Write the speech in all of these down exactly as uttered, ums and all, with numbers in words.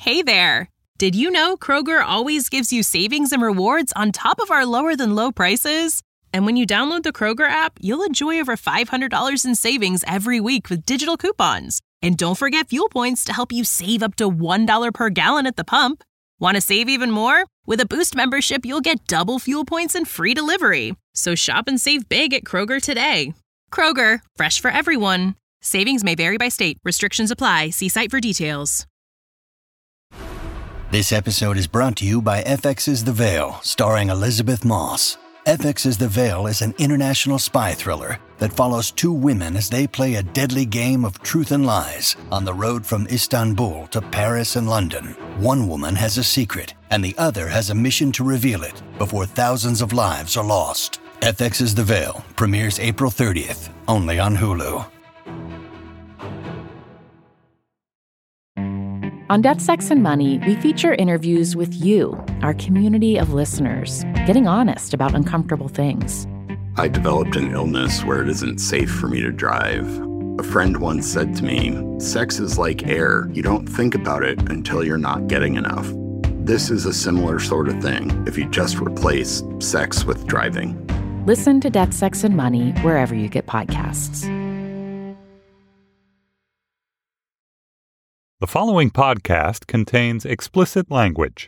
Hey there! Did you know Kroger always gives you savings and rewards on top of our lower-than-low prices? And when you download the Kroger app, you'll enjoy over five hundred dollars in savings every week with digital coupons. And don't forget fuel points to help you save up to one dollar per gallon at the pump. Want to save even more? With a Boost membership, you'll get double fuel points and free delivery. So shop and save big at Kroger today. Kroger, fresh for everyone. Savings may vary by state. Restrictions apply. See site for details. This episode is brought to you by F X's The Veil, starring Elizabeth Moss. F X's The Veil is an international spy thriller that follows two women as they play a deadly game of truth and lies on the road from Istanbul to Paris and London. One woman has a secret, and the other has a mission to reveal it before thousands of lives are lost. F X's The Veil premieres April thirtieth, only on Hulu. On Death, Sex, and Money, we feature interviews with you, our community of listeners, getting honest about uncomfortable things. I developed an illness where it isn't safe for me to drive. A friend once said to me, sex is like air. You don't think about it until you're not getting enough. This is a similar sort of thing if you just replace sex with driving. Listen to Death, Sex, and Money wherever you get podcasts. The following podcast contains explicit language.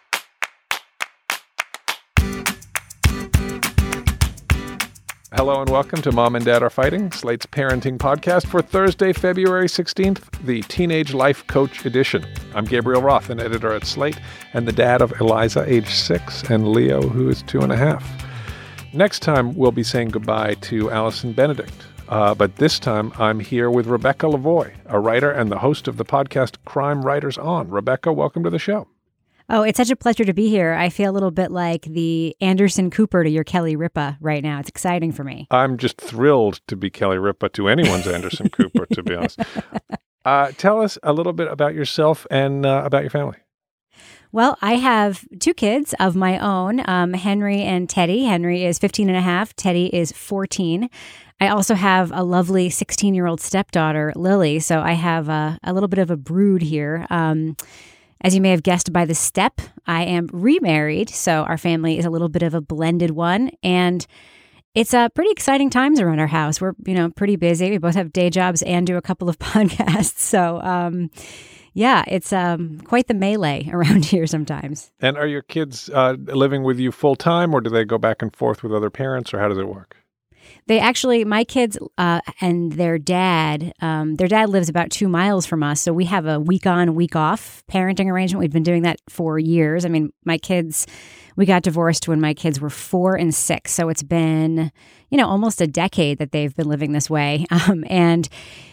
Hello and welcome to Mom and Dad Are Fighting, Slate's parenting podcast for Thursday, February sixteenth, the Teenage Life Coach edition. I'm Gabriel Roth, an editor at Slate, and the dad of Eliza, age six, and Leo, who is two and a half. Next time, we'll be saying goodbye to Allison Benedict. Uh, but this time, I'm here with Rebecca Lavoie, a writer and the host of the podcast Crime Writers On. Rebecca, welcome to the show. Oh, it's such a pleasure to be here. I feel a little bit like the Anderson Cooper to your Kelly Ripa right now. It's exciting for me. I'm just thrilled to be Kelly Ripa to anyone's Anderson Cooper, to be honest. Uh, tell us a little bit about yourself and uh, about your family. Well, I have two kids of my own, um, Henry and Teddy. Henry is fifteen and a half. Teddy is fourteen. I also have a lovely sixteen-year-old stepdaughter, Lily. So I have a, a little bit of a brood here. Um, as you may have guessed by the step, I am remarried. So our family is a little bit of a blended one. And it's uh, pretty exciting times around our house. We're, you know, pretty busy. We both have day jobs and do a couple of podcasts. So, um, yeah, it's um, quite the melee around here sometimes. And are your kids uh, living with you full time, or do they go back and forth with other parents, or how does it work? They actually, my kids uh, and their dad, um, their dad lives about two miles from us. So we have a week on, week off parenting arrangement. We've been doing that for years. I mean, my kids, we got divorced when my kids were four and six. So it's been, you know, almost a decade that they've been living this way. Um, and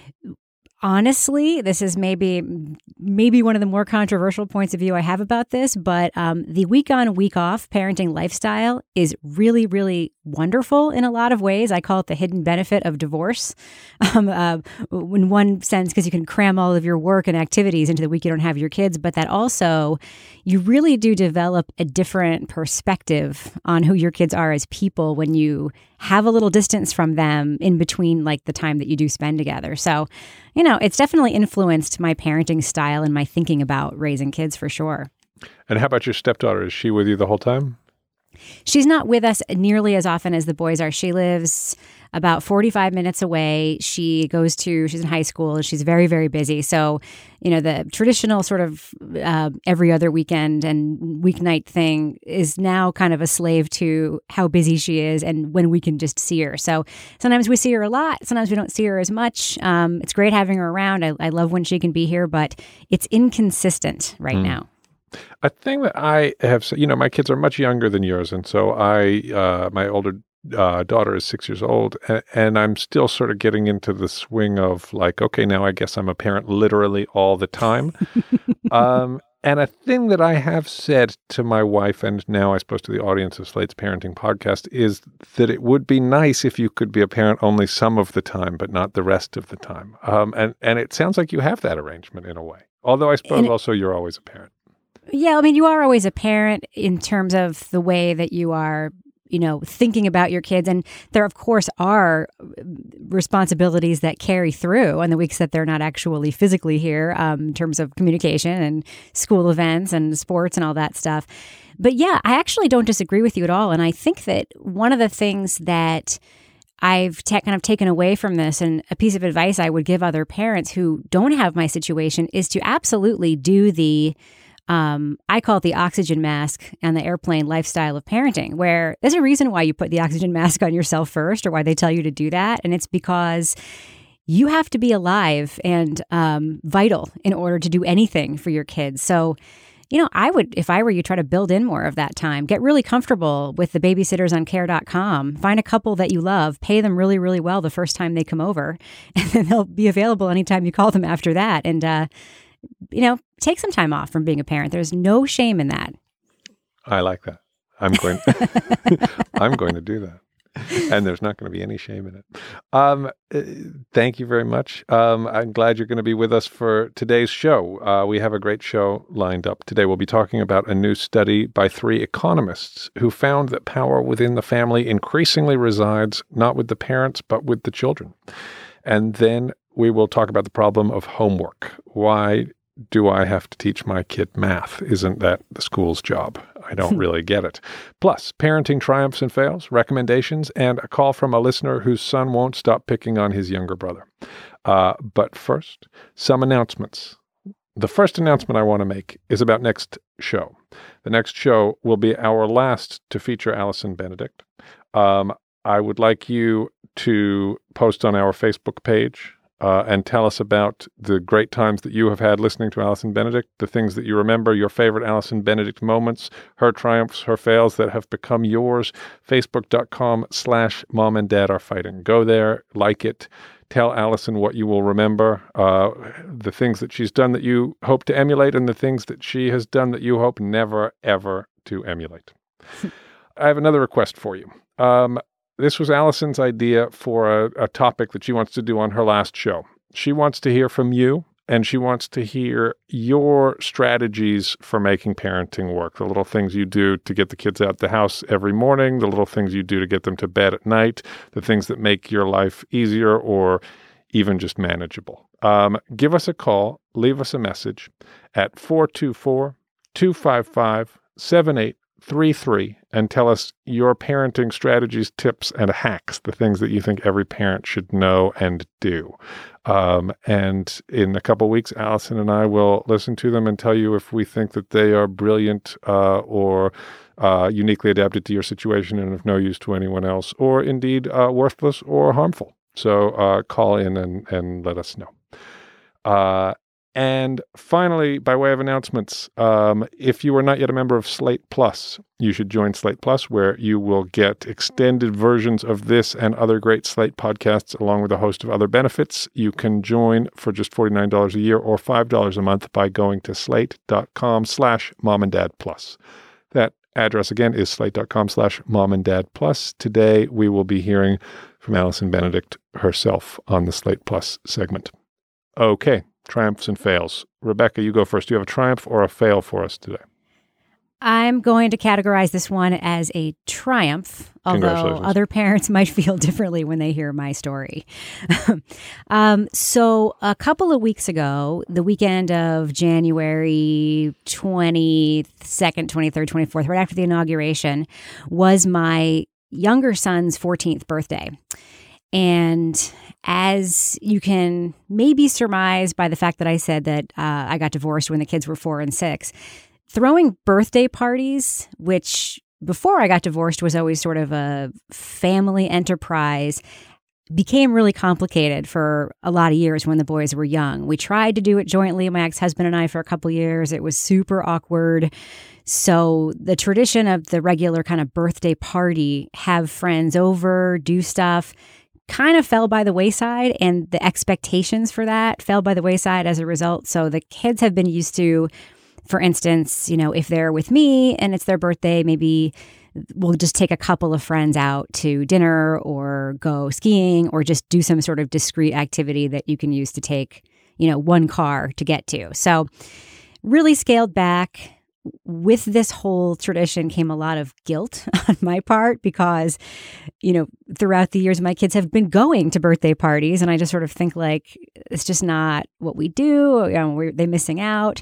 honestly, this is maybe maybe one of the more controversial points of view I have about this, but um, the week on, week off parenting lifestyle is really, really wonderful in a lot of ways. I call it the hidden benefit of divorce. Um, uh, in one sense, because you can cram all of your work and activities into the week you don't have your kids, but that also you really do develop a different perspective on who your kids are as people when you have a little distance from them in between like the time that you do spend together. So, you know, it's definitely influenced my parenting style and my thinking about raising kids for sure. And how about your stepdaughter? Is she with you the whole time? She's not with us nearly as often as the boys are. She lives about forty-five minutes away. She goes to, she's in high school. She's very, very busy. So, you know, the traditional sort of uh, every other weekend and weeknight thing is now kind of a slave to how busy she is and when we can just see her. So sometimes we see her a lot. Sometimes we don't see her as much. Um, it's great having her around. I, I love when she can be here, but it's inconsistent right mm. now. A thing that I have, you know, my kids are much younger than yours. And so I, uh, my older uh, daughter is six years old, and, and I'm still sort of getting into the swing of like, okay, now I guess I'm a parent literally all the time. um, and a thing that I have said to my wife, and now I suppose to the audience of Slate's Parenting Podcast, is that it would be nice if you could be a parent only some of the time, but not the rest of the time. Um, and, and it sounds like you have that arrangement in a way. Although I suppose it, also you're always a parent. Yeah, I mean, you are always a parent in terms of the way that you are, you know, thinking about your kids. And there, of course, are responsibilities that carry through on the weeks that they're not actually physically here, um, in terms of communication and school events and sports and all that stuff. But yeah, I actually don't disagree with you at all. And I think that one of the things that I've ta- kind of taken away from this, and a piece of advice I would give other parents who don't have my situation, is to absolutely do the, um, I call it the oxygen mask and the airplane lifestyle of parenting, where there's a reason why you put the oxygen mask on yourself first, or why they tell you to do that. And it's because you have to be alive and um, vital in order to do anything for your kids. So, you know, I would, if I were you, try to build in more of that time. Get really comfortable with the babysitters on care dot com. Find a couple that you love. Pay them really, really well the first time they come over. And then they'll be available anytime you call them after that. And, uh, you know, take some time off from being a parent. There's no shame in that. I like that. I'm going, I'm going to do that. And there's not going to be any shame in it. Um, thank you very much. Um, I'm glad you're going to be with us for today's show. Uh, we have a great show lined up. Today we'll be talking about a new study by three economists who found that power within the family increasingly resides not with the parents, but with the children. And then we will talk about the problem of homework. Why do I have to teach my kid math? Isn't that the school's job? I don't really get it. Plus, parenting triumphs and fails, recommendations, and a call from a listener whose son won't stop picking on his younger brother. Uh, but first, some announcements. The first announcement I want to make is about next show. The next show will be our last to feature Allison Benedict. Um, I would like you to post on our Facebook page Uh, and tell us about the great times that you have had listening to Allison Benedict, the things that you remember, your favorite Allison Benedict moments, her triumphs, her fails that have become yours. Facebook.com slash mom and dad are fighting. Go there, like it, tell Allison what you will remember, uh, the things that she's done that you hope to emulate, and the things that she has done that you hope never, ever to emulate. I have another request for you. Um, This was Allison's idea for a, a topic that she wants to do on her last show. She wants to hear from you, and she wants to hear your strategies for making parenting work, the little things you do to get the kids out the house every morning, the little things you do to get them to bed at night, the things that make your life easier or even just manageable. Um, give us a call, leave us a message at four two four, two five five, seven eight three three and tell us your parenting strategies, tips, and hacks, the things that you think every parent should know and do. Um, and in a couple weeks, Allison and I will listen to them and tell you if we think that they are brilliant uh, or uh, uniquely adapted to your situation and of no use to anyone else, or indeed uh, worthless or harmful. So uh, call in and, and let us know. Uh, And finally, by way of announcements, um, if you are not yet a member of Slate Plus, you should join Slate Plus, where you will get extended versions of this and other great Slate podcasts, along with a host of other benefits. You can join for just forty-nine dollars a year or five dollars a month by going to slate.com slash mom and dad plus. That address again is slate.com slash mom and dad plus. Today, we will be hearing from Allison Benedict herself on the Slate Plus segment. Okay. Triumphs and fails. Rebecca, you go first. Do you have a triumph or a fail for us today? I'm going to categorize this one as a triumph, although other parents might feel differently when they hear my story. um, so a couple of weeks ago, the weekend of January twenty-second, twenty-third, twenty-fourth, right after the inauguration, was my younger son's fourteenth birthday. And as you can maybe surmise by the fact that I said that uh, I got divorced when the kids were four and six, throwing birthday parties, which before I got divorced was always sort of a family enterprise, became really complicated for a lot of years when the boys were young. We tried to do it jointly, my ex-husband and I, for a couple of years. It was super awkward. So the tradition of the regular kind of birthday party, have friends over, do stuff, kind of fell by the wayside, and the expectations for that fell by the wayside as a result. So the kids have been used to, for instance, you know, if they're with me and it's their birthday, maybe we'll just take a couple of friends out to dinner or go skiing or just do some sort of discrete activity that you can use to take, you know, one car to get to. So really scaled back. with this whole tradition came a lot of guilt on my part because, you know, throughout the years, my kids have been going to birthday parties. And I just sort of think like, it's just not what we do. You know, we're, they're missing out.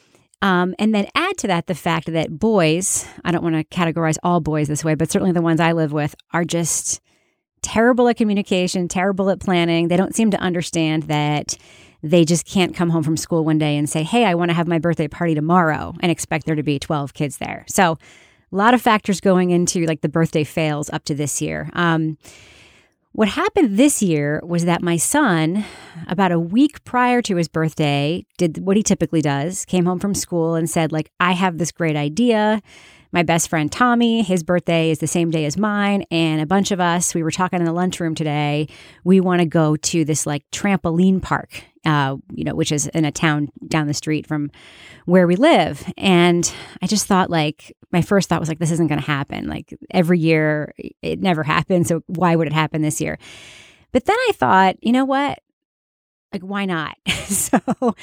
Um, and then add to that the fact that boys, I don't want to categorize all boys this way, but certainly the ones I live with are just terrible at communication, terrible at planning. They don't seem to understand that they just can't come home from school one day and say, hey, I want to have my birthday party tomorrow and expect there to be twelve kids there. So a lot of factors going into like the birthday fails up to this year. Um, what happened this year was that my son, about a week prior to his birthday, did what he typically does, came home from school and said, like, I have this great idea. My best friend, Tommy, his birthday is the same day as mine. And a bunch of us, we were talking in the lunchroom today, we want to go to this like trampoline park, uh, you know, which is in a town down the street from where we live. And I just thought like, my first thought was like, this isn't going to happen. Like every year it never happens. So why would it happen this year? But then I thought, you know what? Like, why not? so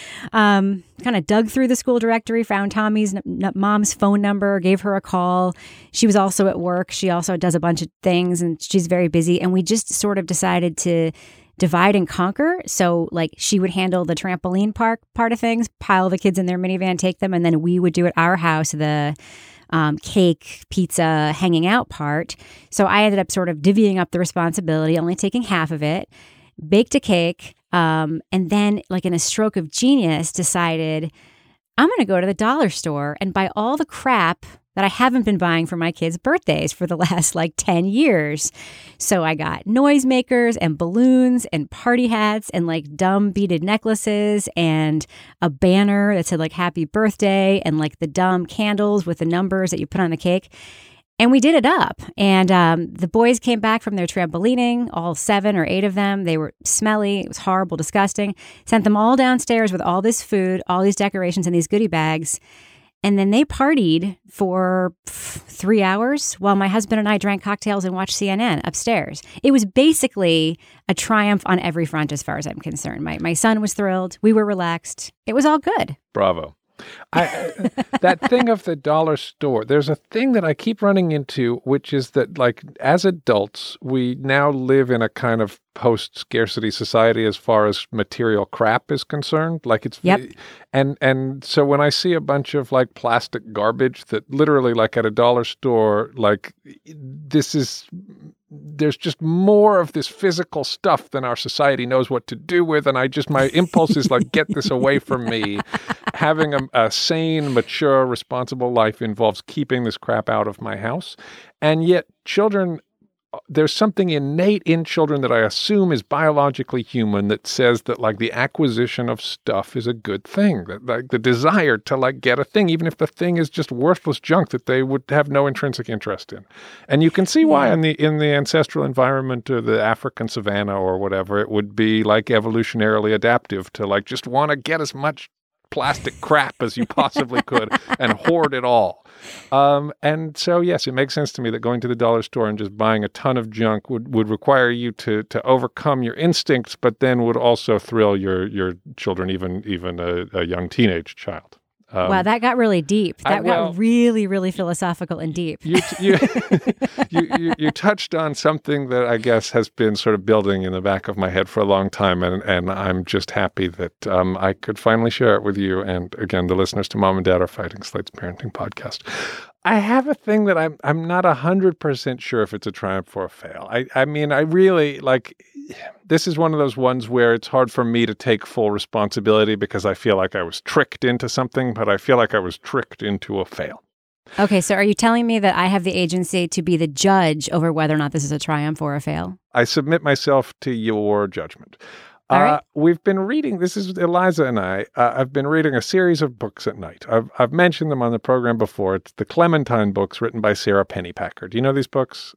um, kind of dug through the school directory, found Tommy's n- n- mom's phone number, gave her a call. She was also at work. She also does a bunch of things and she's very busy. And we just sort of decided to divide and conquer. So like she would handle the trampoline park part of things, pile the kids in their minivan, take them. And then we would do at our house the um, cake, pizza, hanging out part. So I ended up sort of divvying up the responsibility, only taking half of it, baked a cake. Um, and then, like in a stroke of genius, decided I'm going to go to the dollar store and buy all the crap that I haven't been buying for my kids' birthdays for the last like ten years. So I got noisemakers and balloons and party hats and like dumb beaded necklaces and a banner that said like happy birthday and like the dumb candles with the numbers that you put on the cake. And we did it up. And um, the boys came back from their trampolining, all seven or eight of them. They were smelly. It was horrible, disgusting. Sent them all downstairs with all this food, all these decorations and these goodie bags. And then they partied for pff, three hours while my husband and I drank cocktails and watched C N N upstairs. It was basically a triumph on every front as far as I'm concerned. My, my son was thrilled. We were relaxed. It was all good. Bravo. I, that thing of the dollar store, there's a thing that I keep running into, which is that, like, as adults, we now live in a kind of post-scarcity society as far as material crap is concerned. Like, it's, yep. and, and so when I see a bunch of, like, plastic garbage that literally, like, at a dollar store, like, this is... there's just more of this physical stuff than our society knows what to do with. And I just, my impulse is like, get this away from me. Having a, a sane, mature, responsible life involves keeping this crap out of my house. And yet children, there's something innate in children that I assume is biologically human that says that like the acquisition of stuff is a good thing. That like the desire to like get a thing, even if the thing is just worthless junk that they would have no intrinsic interest in. And you can see why in the in the ancestral environment or the African savanna or whatever, it would be like evolutionarily adaptive to like just want to get as much plastic crap as you possibly could and hoard it all. Um, and so, yes, it makes sense to me that going to the dollar store and just buying a ton of junk would, would require you to to overcome your instincts, but then would also thrill your your children, even even a, a young teenage child. Um, wow, that got really deep. That I, well, got really, really philosophical and deep. You, you, you, you, you touched on something that I guess has been sort of building in the back of my head for a long time, and, and I'm just happy that um, I could finally share it with you. And again, the listeners to Mom and Dad Are Fighting, Slate's parenting podcast. I have a thing that I'm I'm not one hundred percent sure if it's a triumph or a fail. I, I mean, I really, like, this is one of those ones where it's hard for me to take full responsibility because I feel like I was tricked into something, but I feel like I was tricked into a fail. Okay, so are you telling me that I have the agency to be the judge over whether or not this is a triumph or a fail? I submit myself to your judgment. All right. Uh, we've been reading, this is Eliza and I, uh, I've been reading a series of books at night. I've, I've mentioned them on the program before. It's the Clementine books written by Sarah Pennypacker. Do you know these books?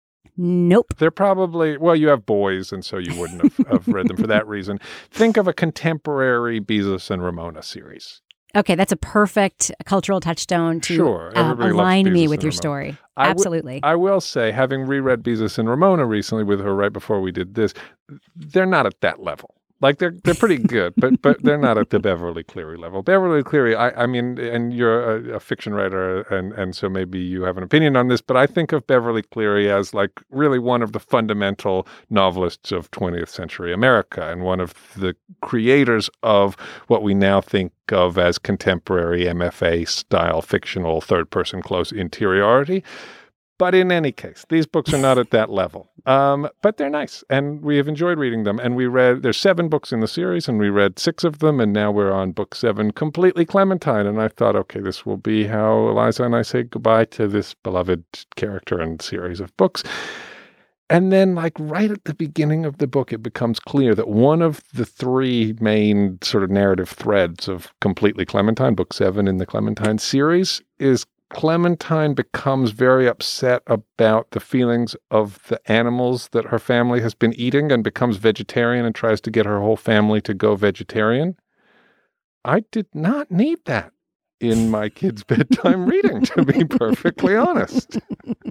Nope. They're probably, well, you have boys, and so you wouldn't have, have read them for that reason. Think of a contemporary Beezus and Ramona series. Okay, that's a perfect cultural touchstone to sure. uh, align me with your Ramona. story. I Absolutely. W- I will say, having reread Beezus and Ramona recently with her right before we did this, they're not at that level. Like they're they're pretty good, but but they're not at the Beverly Cleary level. Beverly Cleary, I, I mean, and you're a, a fiction writer, and, and so maybe you have an opinion on this, but I think of Beverly Cleary as like really one of the fundamental novelists of twentieth century America, and one of the creators of what we now think of as contemporary M F A style fictional third person close interiority. But in any case, these books are not at that level. Um, but they're nice, and we have enjoyed reading them. And we read, there's seven books in the series, and we read six of them, and now we're on book seven, Completely Clementine. And I thought, okay, this will be how Eliza and I say goodbye to this beloved character and series of books. And then, like, right at the beginning of the book, it becomes clear that one of the three main sort of narrative threads of Completely Clementine, book seven in the Clementine series, is Clementine becomes very upset about the feelings of the animals that her family has been eating and becomes vegetarian and tries to get her whole family to go vegetarian. I did not need that in my kids' bedtime reading, to be perfectly honest.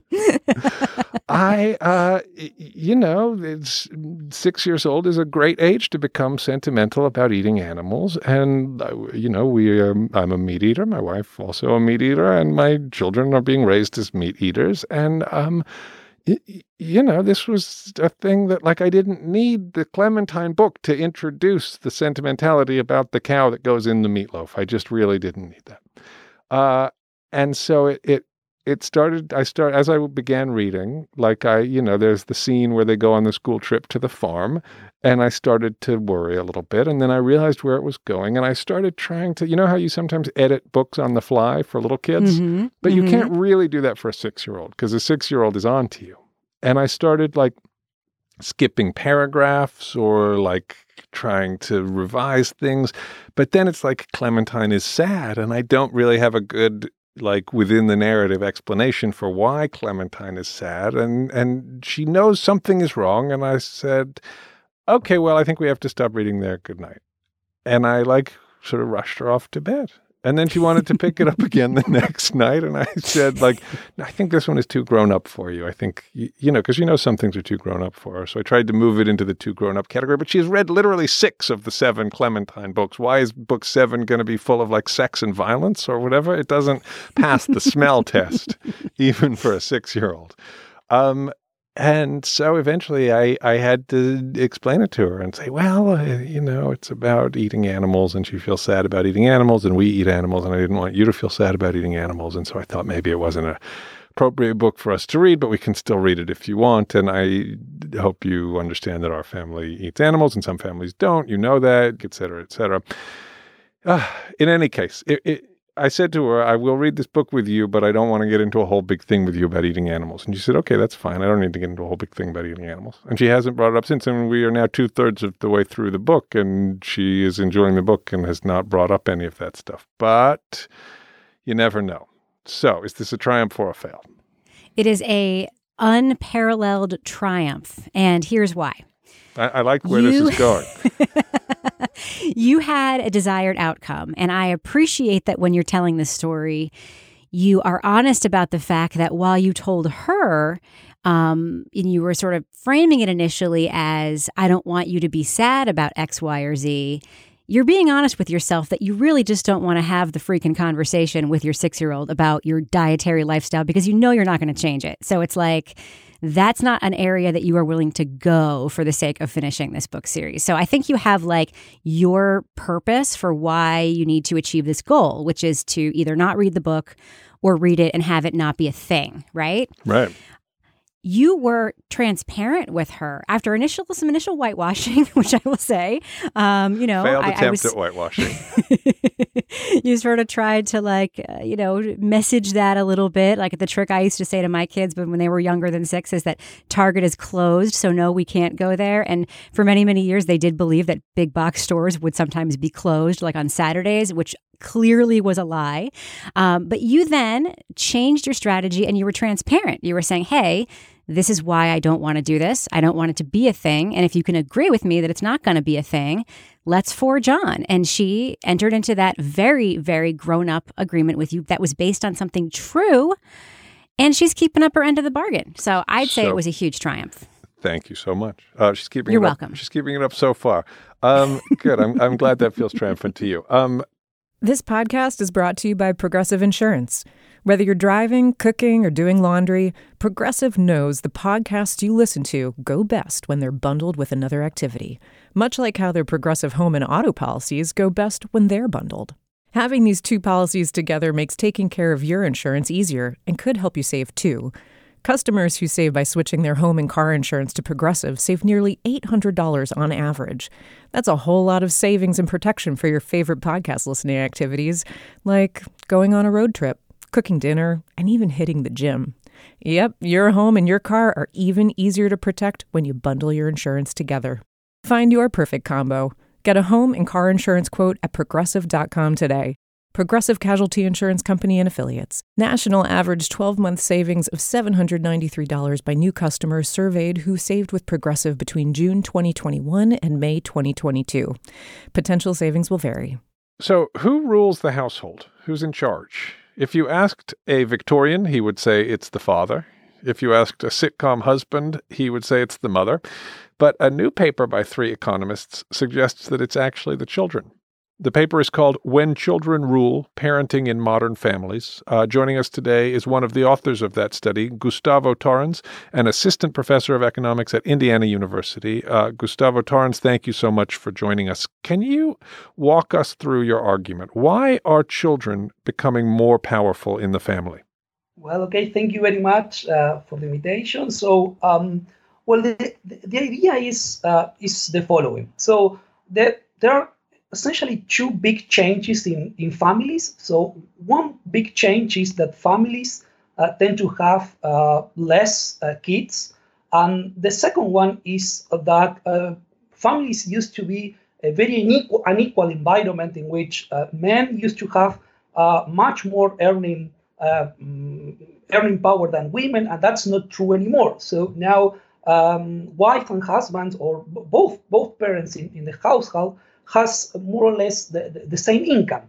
I, uh, you know, it's, six years old is a great age to become sentimental about eating animals. And, uh, you know, we, um, I'm a meat eater. My wife also a meat eater. And my children are being raised as meat eaters. And, um, y- you know, this was a thing that, like, I didn't need the Clementine book to introduce the sentimentality about the cow that goes in the meatloaf. I just really didn't need that. Uh, and so it, it, It started, I start as I began reading, like I, you know, there's the scene where they go on the school trip to the farm, and I started to worry a little bit, and then I realized where it was going, and I started trying to, you know how you sometimes edit books on the fly for little kids? Mm-hmm. But mm-hmm. you can't really do that for a six-year-old, because a six-year-old is on to you. And I started, like, skipping paragraphs or, like, trying to revise things, but then it's like Clementine is sad, and I don't really have a good like within the narrative explanation for why Clementine is sad, and and she knows something is wrong. And I said, okay, well, I think we have to stop reading there. Good night. And I like sort of rushed her off to bed. And then she wanted to pick it up again the next night. And I said, like, I think this one is too grown up for you. I think, you, you know, because you know some things are too grown up for her. So I tried to move it into the too grown up category. But she has read literally six of the seven Clementine books. Why is book seven going to be full of like sex and violence or whatever? It doesn't pass the smell test, even for a six-year-old. Um, And so eventually I, I had to explain it to her and say, well, uh, you know, it's about eating animals, and she feels sad about eating animals, and we eat animals, and I didn't want you to feel sad about eating animals. And so I thought maybe it wasn't an appropriate book for us to read, but we can still read it if you want. And I hope you understand that our family eats animals and some families don't. You know that, et cetera, et cetera. Uh, in any case, it, it I said to her, I will read this book with you, but I don't want to get into a whole big thing with you about eating animals. And she said, okay, that's fine. I don't need to get into a whole big thing about eating animals. And she hasn't brought it up since. And we are now two thirds of the way through the book, and she is enjoying the book and has not brought up any of that stuff. But you never know. So is this a triumph or a fail? It is a unparalleled triumph. And here's why. I, I like where you... this is going. You had a desired outcome, and I appreciate that when you're telling this story, you are honest about the fact that while you told her, um, and you were sort of framing it initially as, I don't want you to be sad about X, Y, or Z, you're being honest with yourself that you really just don't want to have the freaking conversation with your six-year-old about your dietary lifestyle because you know you're not going to change it. So it's like, that's not an area that you are willing to go for the sake of finishing this book series. So I think you have like your purpose for why you need to achieve this goal, which is to either not read the book or read it and have it not be a thing, right? Right. You were transparent with her after initial some initial whitewashing, which I will say, um, you know, failed I, attempt I was, at whitewashing. You sort of tried to like, uh, you know, message that a little bit. Like the trick I used to say to my kids, but when they were younger than six, is that Target is closed, so no, we can't go there. And for many, many years, they did believe that big box stores would sometimes be closed, like on Saturdays, which clearly was a lie. Um, but you then changed your strategy and you were transparent. You were saying, hey, this is why I don't want to do this. I don't want it to be a thing. And if you can agree with me that it's not going to be a thing, let's forge on. And she entered into that very, very grown-up agreement with you that was based on something true. And she's keeping up her end of the bargain. So I'd say so, it was a huge triumph. Thank you so much. Uh, she's keeping You're it welcome. Up. She's keeping it up so far. Um, good. I'm, I'm glad that feels triumphant to you. Um, This podcast is brought to you by Progressive Insurance. Whether you're driving, cooking, or doing laundry, Progressive knows the podcasts you listen to go best when they're bundled with another activity, much like how their Progressive home and auto policies go best when they're bundled. Having these two policies together makes taking care of your insurance easier and could help you save too. Customers who save by switching their home and car insurance to Progressive save nearly eight hundred dollars on average. That's a whole lot of savings and protection for your favorite podcast listening activities, like going on a road trip, cooking dinner, and even hitting the gym. Yep, your home and your car are even easier to protect when you bundle your insurance together. Find your perfect combo. Get a home and car insurance quote at progressive dot com today. Progressive Casualty Insurance Company and Affiliates. National average twelve-month savings of seven hundred ninety-three dollars by new customers surveyed who saved with Progressive between June twenty twenty-one and May twenty twenty-two. Potential savings will vary. So who rules the household? Who's in charge? If you asked a Victorian, he would say it's the father. If you asked a sitcom husband, he would say it's the mother. But a new paper by three economists suggests that it's actually the children. The paper is called When Children Rule, Parenting in Modern Families. Uh, joining us today is one of the authors of that study, Gustavo Torrens, an assistant professor of economics at Indiana University. Uh, Gustavo Torrens, thank you so much for joining us. Can you walk us through your argument? Why are children becoming more powerful in the family? Well, okay, thank you very much uh, for the invitation. So, um, well, the, the, the idea is uh, is the following. So there, there are essentially two big changes in, in families. So one big change is that families uh, tend to have uh, less uh, kids. And the second one is that uh, families used to be a very unequal, unequal environment in which uh, men used to have uh, much more earning uh, earning power than women, and that's not true anymore. So now um, wife and husband, or b- both both parents in, in the household, has more or less the, the, the same income.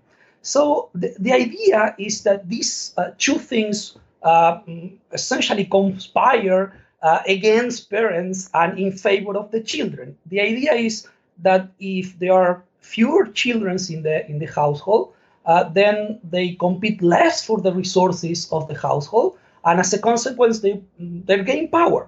So the, the idea is that these uh, two things uh, essentially conspire uh, against parents and in favor of the children. The idea is that if there are fewer children in the in the household, uh, then they compete less for the resources of the household, and as a consequence, they they gain power,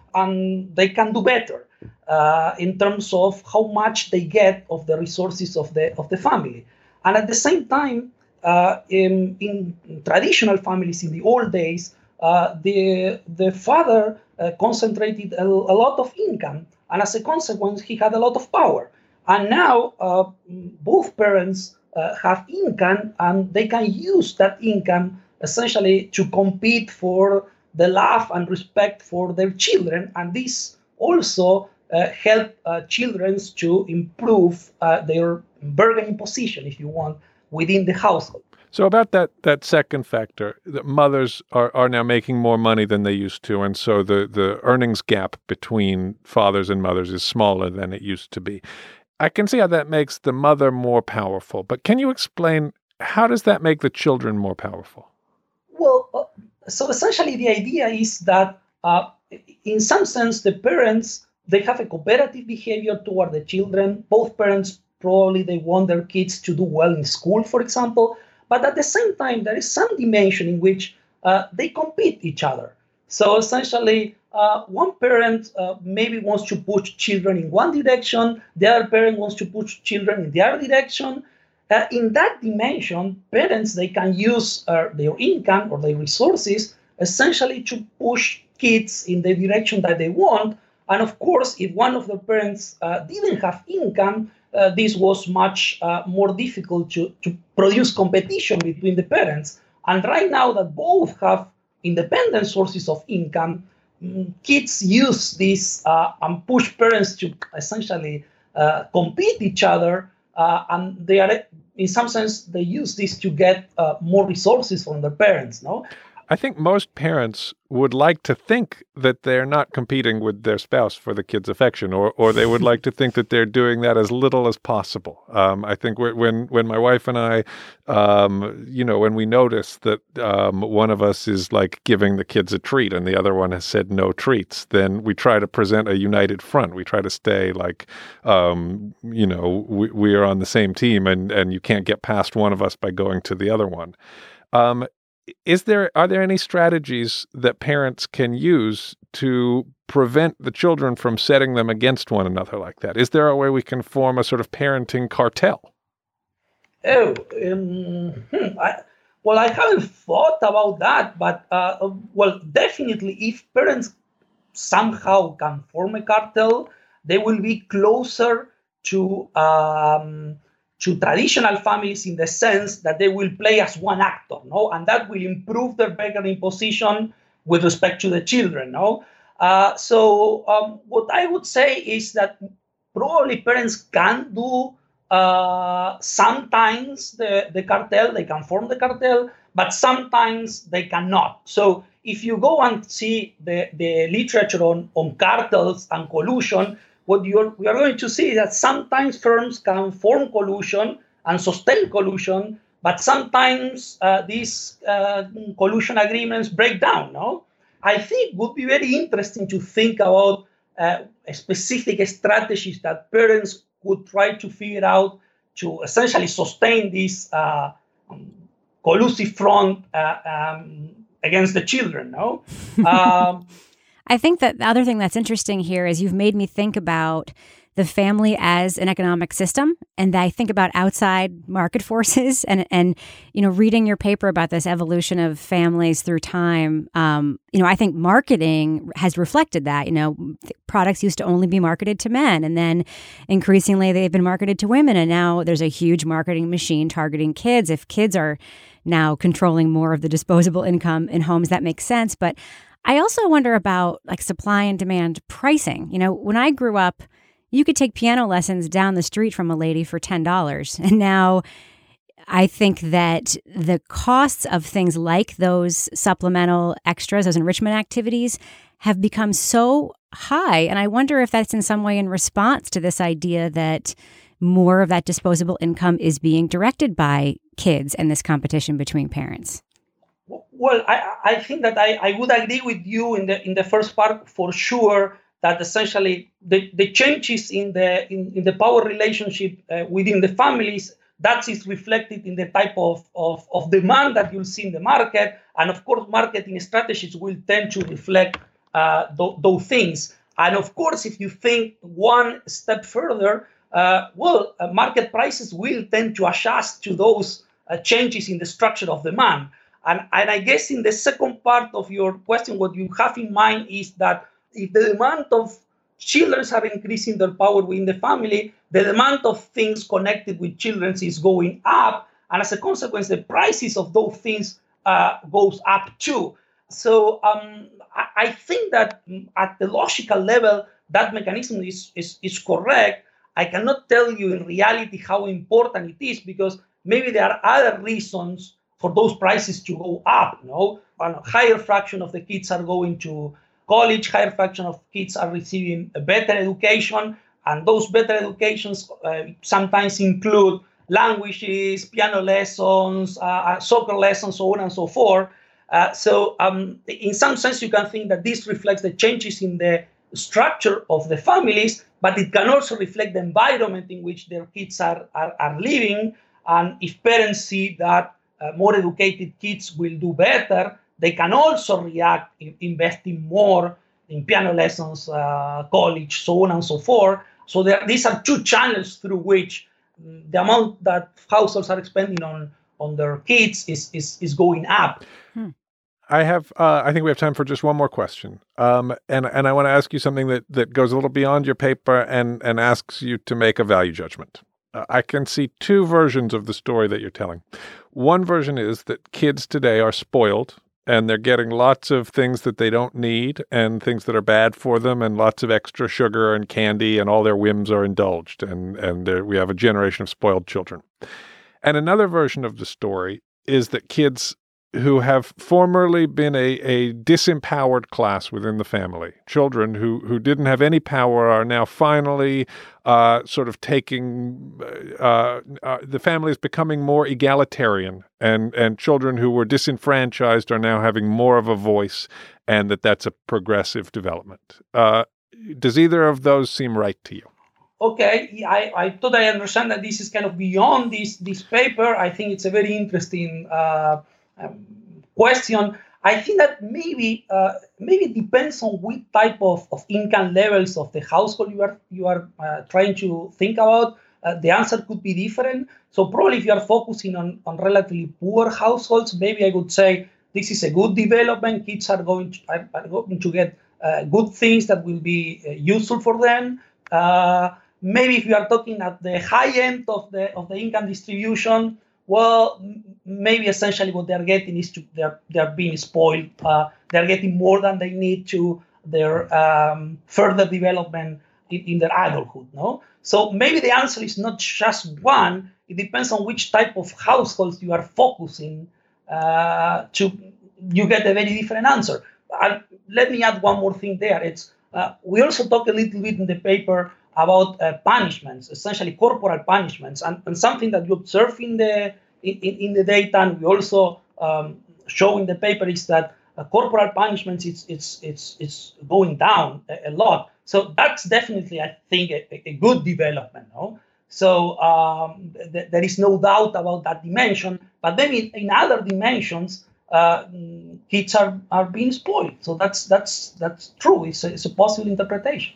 and they can do better uh, in terms of how much they get of the resources of the of the family. And at the same time, uh, in, in traditional families in the old days, uh, the the father uh, concentrated a, a lot of income, and as a consequence, he had a lot of power. And now uh, both parents uh, have income, and they can use that income essentially to compete for the love and respect for their children, and this also uh, help uh, children to improve uh, their bargaining position, if you want, within the household. So about that that second factor, the mothers are, are now making more money than they used to, and so the, the earnings gap between fathers and mothers is smaller than it used to be. I can see how that makes the mother more powerful, but can you explain, how does that make the children more powerful? Well, uh, so essentially the idea is that uh, in some sense the parents, they have a cooperative behavior toward the children. Both parents probably they want their kids to do well in school, for example, but at the same time there is some dimension in which uh, they compete each other. So essentially uh, one parent uh, maybe wants to push children in one direction, the other parent wants to push children in the other direction. Uh, in that dimension, parents, they can use uh, their income or their resources essentially to push kids in the direction that they want. And of course, if one of the parents uh, didn't have income, uh, this was much uh, more difficult to, to produce competition between the parents. And right now that both have independent sources of income, mm, kids use this uh, and push parents to essentially uh, compete each other. Uh, and they are, in some sense, they use this to get uh, more resources from their parents, no? I think most parents would like to think that they're not competing with their spouse for the kid's affection, or or they would like to think that they're doing that as little as possible. Um, I think when when my wife and I, um, you know, when we notice that um, one of us is like giving the kids a treat and the other one has said no treats, then we try to present a united front. We try to stay like, um, you know, we, we are on the same team, and and you can't get past one of us by going to the other one. Um, Is there are there any strategies that parents can use to prevent the children from setting them against one another like that? Is there a way we can form a sort of parenting cartel? Oh, um, hmm, I, well, I haven't thought about that, but uh, well, definitely, if parents somehow can form a cartel, they will be closer to. Um, to traditional families in the sense that they will play as one actor, no? And that will improve their bargaining position with respect to the children, no? Uh, so um, what I would say is that probably parents can do uh, sometimes the, the cartel, they can form the cartel, but sometimes they cannot. So if you go and see the, the literature on, on cartels and collusion, what you're, we are going to see is that sometimes firms can form collusion and sustain collusion, but sometimes uh, these uh, collusion agreements break down. No, I think it would be very interesting to think about uh, specific strategies that parents would try to figure out to essentially sustain this uh, um, collusive front uh, um, against the children. No. Um, I think that the other thing that's interesting here is you've made me think about the family as an economic system, and I think about outside market forces, and and you know, reading your paper about this evolution of families through time. Um, you know, I think marketing has reflected that. You know, products used to only be marketed to men, and then increasingly they've been marketed to women, and now there's a huge marketing machine targeting kids. If kids are now controlling more of the disposable income in homes, that makes sense, but I also wonder about like supply and demand pricing. You know, when I grew up, you could take piano lessons down the street from a lady for ten dollars. And now I think that the costs of things like those supplemental extras, those enrichment activities, have become so high. And I wonder if that's in some way in response to this idea that more of that disposable income is being directed by kids and this competition between parents. Well, I, I think that I, I would agree with you in the in the first part for sure, that essentially the, the changes in the in, in the power relationship uh, within the families, that is reflected in the type of, of, of demand that you'll see in the market. And of course, marketing strategies will tend to reflect uh, th- those things. And of course, if you think one step further, uh, well, uh, market prices will tend to adjust to those uh, changes in the structure of demand. And, and I guess in the second part of your question, what you have in mind is that if the demand of children are increasing their power within the family, the demand of things connected with children is going up. And as a consequence, the prices of those things uh, goes up too. So um, I, I think that at the logical level, that mechanism is, is, is correct. I cannot tell you in reality how important it is, because maybe there are other reasons for those prices to go up. You know, a higher fraction of the kids are going to college, higher fraction of kids are receiving a better education, and those better educations uh, sometimes include languages, piano lessons, uh, soccer lessons, so on and so forth. Uh, so um, in some sense, you can think that this reflects the changes in the structure of the families, but it can also reflect the environment in which their kids are, are, are living. And if parents see that uh, more educated kids will do better, they can also react in investing more in piano lessons, uh, college, so on and so forth. So there, these are two channels through which the amount that households are spending on, on their kids is, is, is going up. Hmm. I have, uh, I think we have time for just one more question. Um, and, and I want to ask you something that, that goes a little beyond your paper and, and asks you to make a value judgment. Uh, I can see two versions of the story that you're telling. One version is that kids today are spoiled and they're getting lots of things that they don't need and things that are bad for them and lots of extra sugar and candy, and all their whims are indulged. And, and we have a generation of spoiled children. And another version of the story is that kids who have formerly been a, a disempowered class within the family. Children who, who didn't have any power are now finally uh, sort of taking, uh, uh, the family is becoming more egalitarian, and, and children who were disenfranchised are now having more of a voice, and that that's a progressive development. Uh, does either of those seem right to you? Okay, I, I totally understand that this is kind of beyond this, this paper. I think it's a very interesting uh, um, question. I think that maybe uh, maybe it depends on which type of, of income levels of the household you are you are uh, trying to think about. Uh, the answer could be different. So probably if you are focusing on, on relatively poor households, maybe I would say this is a good development. Kids are going to, are, are going to get uh, good things that will be uh, useful for them. Uh, maybe if you are talking at the high end of the of the income distribution, well, m- maybe essentially what they are getting is to they're they're being spoiled. Uh, they're getting more than they need to their um, further development in, in their adulthood. No, so maybe the answer is not just one. It depends on which type of households you are focusing. Uh, to you get a very different answer. I'll, let me add one more thing there. It's uh, we also talk a little bit in the paper about uh, punishments, essentially corporal punishments, and, and something that you observe in the in, in the data, and we also um, show in the paper is that uh, corporal punishments it's it's it's it's going down a, a lot. So that's definitely, I think, a, a good development. No? So um, th- there is no doubt about that dimension. But then in, in other dimensions, uh, kids are, are being spoiled. So that's that's that's true. It's a, it's a possible interpretation.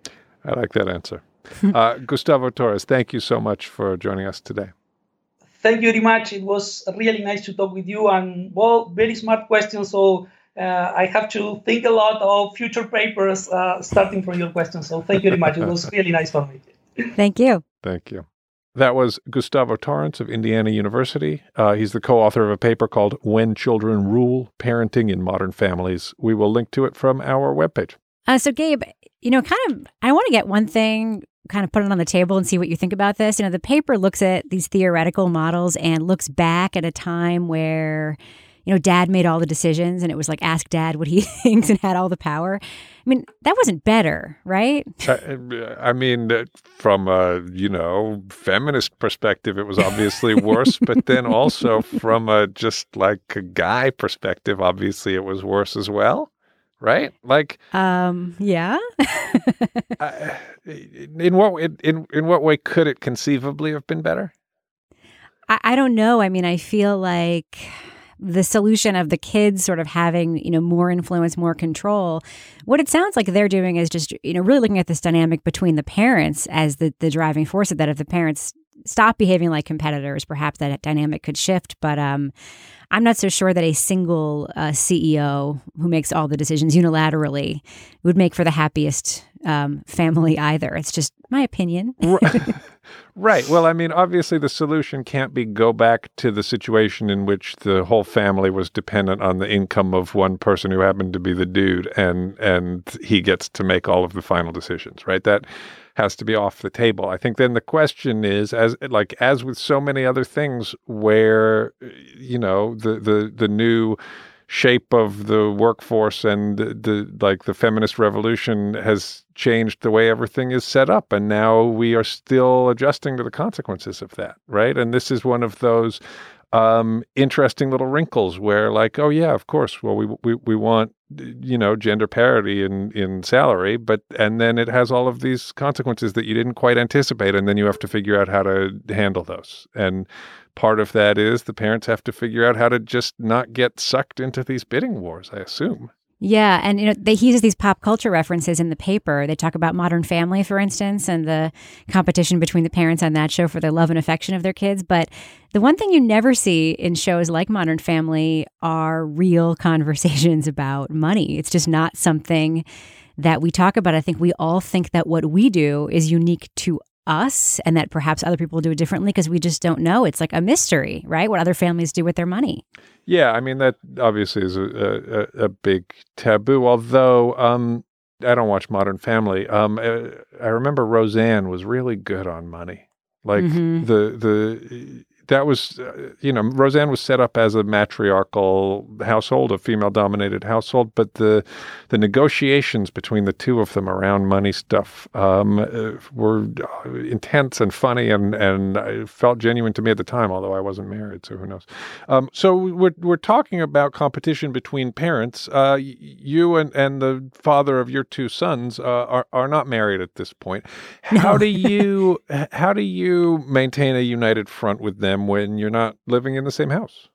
I like that answer. Uh, Gustavo Torres, thank you so much for joining us today. Thank you very much. It was really nice to talk with you, and, well, very smart questions. So uh, I have to think a lot of future papers uh, starting from your questions. So thank you very much. It was really nice for me. Thank you. Thank you. That was Gustavo Torrance of Indiana University. Uh, he's the co-author of a paper called When Children Rule, Parenting in Modern Families. We will link to it from our webpage. Uh, so, Gabe, you know, kind of, I want to get one thing, kind of put it on the table and see what you think about this. You know, the paper looks at these theoretical models and looks back at a time where, you know, dad made all the decisions and it was like, ask dad what he thinks and had all the power. I mean, that wasn't better, right? I, I mean, from a, you know, feminist perspective, it was obviously worse. But then also from a just like a guy perspective, obviously it was worse as well. Right? Like, um, yeah. uh, in what in in what way could it conceivably have been better? I, I don't know. I mean, I feel like the solution of the kids sort of having, you know, more influence, more control. What it sounds like they're doing is just, you know, really looking at this dynamic between the parents as the the driving force of that. If the parents stop behaving like competitors, perhaps that dynamic could shift. But um, I'm not so sure that a single uh, C E O who makes all the decisions unilaterally would make for the happiest um, family either. It's just my opinion. Right. Well, I mean, obviously the solution can't be go back to the situation in which the whole family was dependent on the income of one person who happened to be the dude, and and he gets to make all of the final decisions, right? That has to be off the table. I think then the question is, as like as with so many other things where, you know, the the the new shape of the workforce and the, the like the feminist revolution has changed the way everything is set up, and now we are still adjusting to the consequences of that, right? And this is one of those um, interesting little wrinkles where, like, oh yeah, of course, well we we we want, you know, gender parity in in salary, but and then it has all of these consequences that you didn't quite anticipate, and then you have to figure out how to handle those. And part of that is the parents have to figure out how to just not get sucked into these bidding wars, I assume. Yeah, and you know, they, he uses these pop culture references in the paper. They talk about Modern Family, for instance, and the competition between the parents on that show for the love and affection of their kids. But the one thing you never see in shows like Modern Family are real conversations about money. It's just not something that we talk about. I think we all think that what we do is unique to us and that perhaps other people do it differently because we just don't know. It's like a mystery, right? What other families do with their money. Yeah, I mean, that obviously is a, a, a big taboo, although um, I don't watch Modern Family. Um, I remember Roseanne was really good on money. Like mm-hmm. the the that was, uh, you know, Roseanne was set up as a matriarchal household, a female-dominated household, but the the negotiations between the two of them around money stuff um, uh, were intense and funny, and and it felt genuine to me at the time, although I wasn't married, so who knows. Um, so we're we're talking about competition between parents. Uh, you and, and the father of your two sons uh, are are not married at this point. How No. do you how do you maintain a united front with them when you're not living in the same house?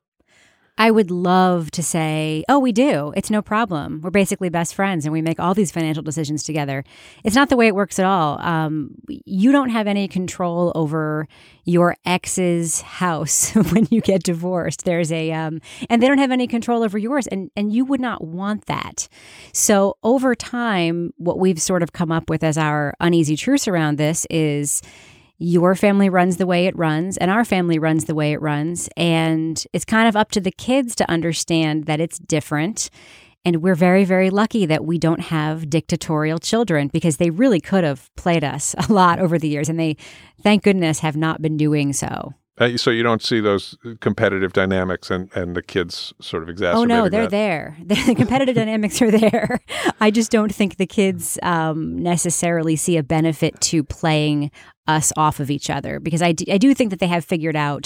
I would love to say, oh, we do. It's no problem. We're basically best friends and we make all these financial decisions together. It's not the way it works at all. Um, you don't have any control over your ex's house when you get divorced. There's a, um, and they don't have any control over yours, and, and you would not want that. So over time, what we've sort of come up with as our uneasy truce around this is, your family runs the way it runs, and our family runs the way it runs. And it's kind of up to the kids to understand that it's different. And we're very, very lucky that we don't have dictatorial children, because they really could have played us a lot over the years. And they, thank goodness, have not been doing so. Uh, so you don't see those competitive dynamics and, and the kids sort of exacerbating Oh, no, they're that. there. The competitive dynamics are there. I just don't think the kids um, necessarily see a benefit to playing us off of each other, because I do, I do think that they have figured out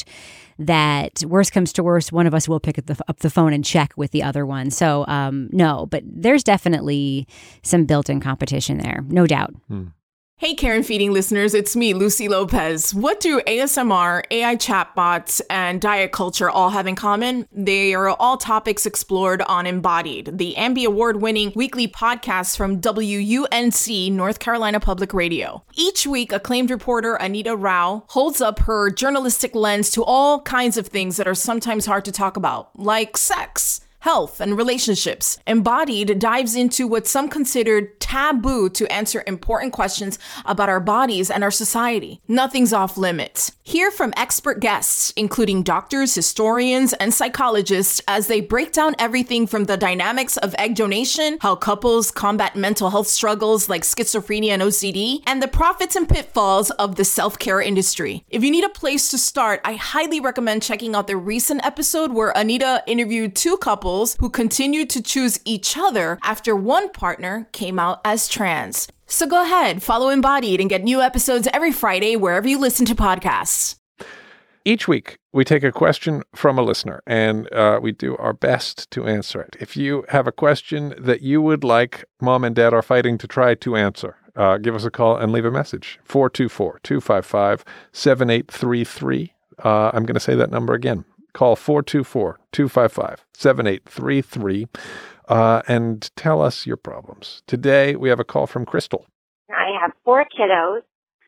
that worst comes to worst, one of us will pick up the, up the phone and check with the other one. So um, no, but there's definitely some built-in competition there, no doubt. Hmm. Hey, Karen Feeding listeners, it's me, Lucy Lopez. What do A S M R, A I chatbots, and diet culture all have in common? They are all topics explored on Embodied, the Ambie Award-winning weekly podcast from W U N C, North Carolina Public Radio. Each week, acclaimed reporter Anita Rao holds up her journalistic lens to all kinds of things that are sometimes hard to talk about, like sex, health, and relationships. Embodied dives into what some considered taboo to answer important questions about our bodies and our society. Nothing's off limits. Hear from expert guests, including doctors, historians, and psychologists, as they break down everything from the dynamics of egg donation, how couples combat mental health struggles like schizophrenia and O C D, and the profits and pitfalls of the self-care industry. If you need a place to start, I highly recommend checking out the recent episode where Anita interviewed two couples who continued to choose each other after one partner came out as trans. So go ahead, follow Embodied and get new episodes every Friday wherever you listen to podcasts. Each week, we take a question from a listener, and uh, we do our best to answer it. If you have a question that you would like Mom and Dad Are Fighting to try to answer, uh, give us a call and leave a message. four two four, two five five, seven eight three three. Uh, I'm going to say that number again. Call four two four, two five five, seven eight three three uh, and tell us your problems. Today, we have a call from Crystal. I have four kiddos,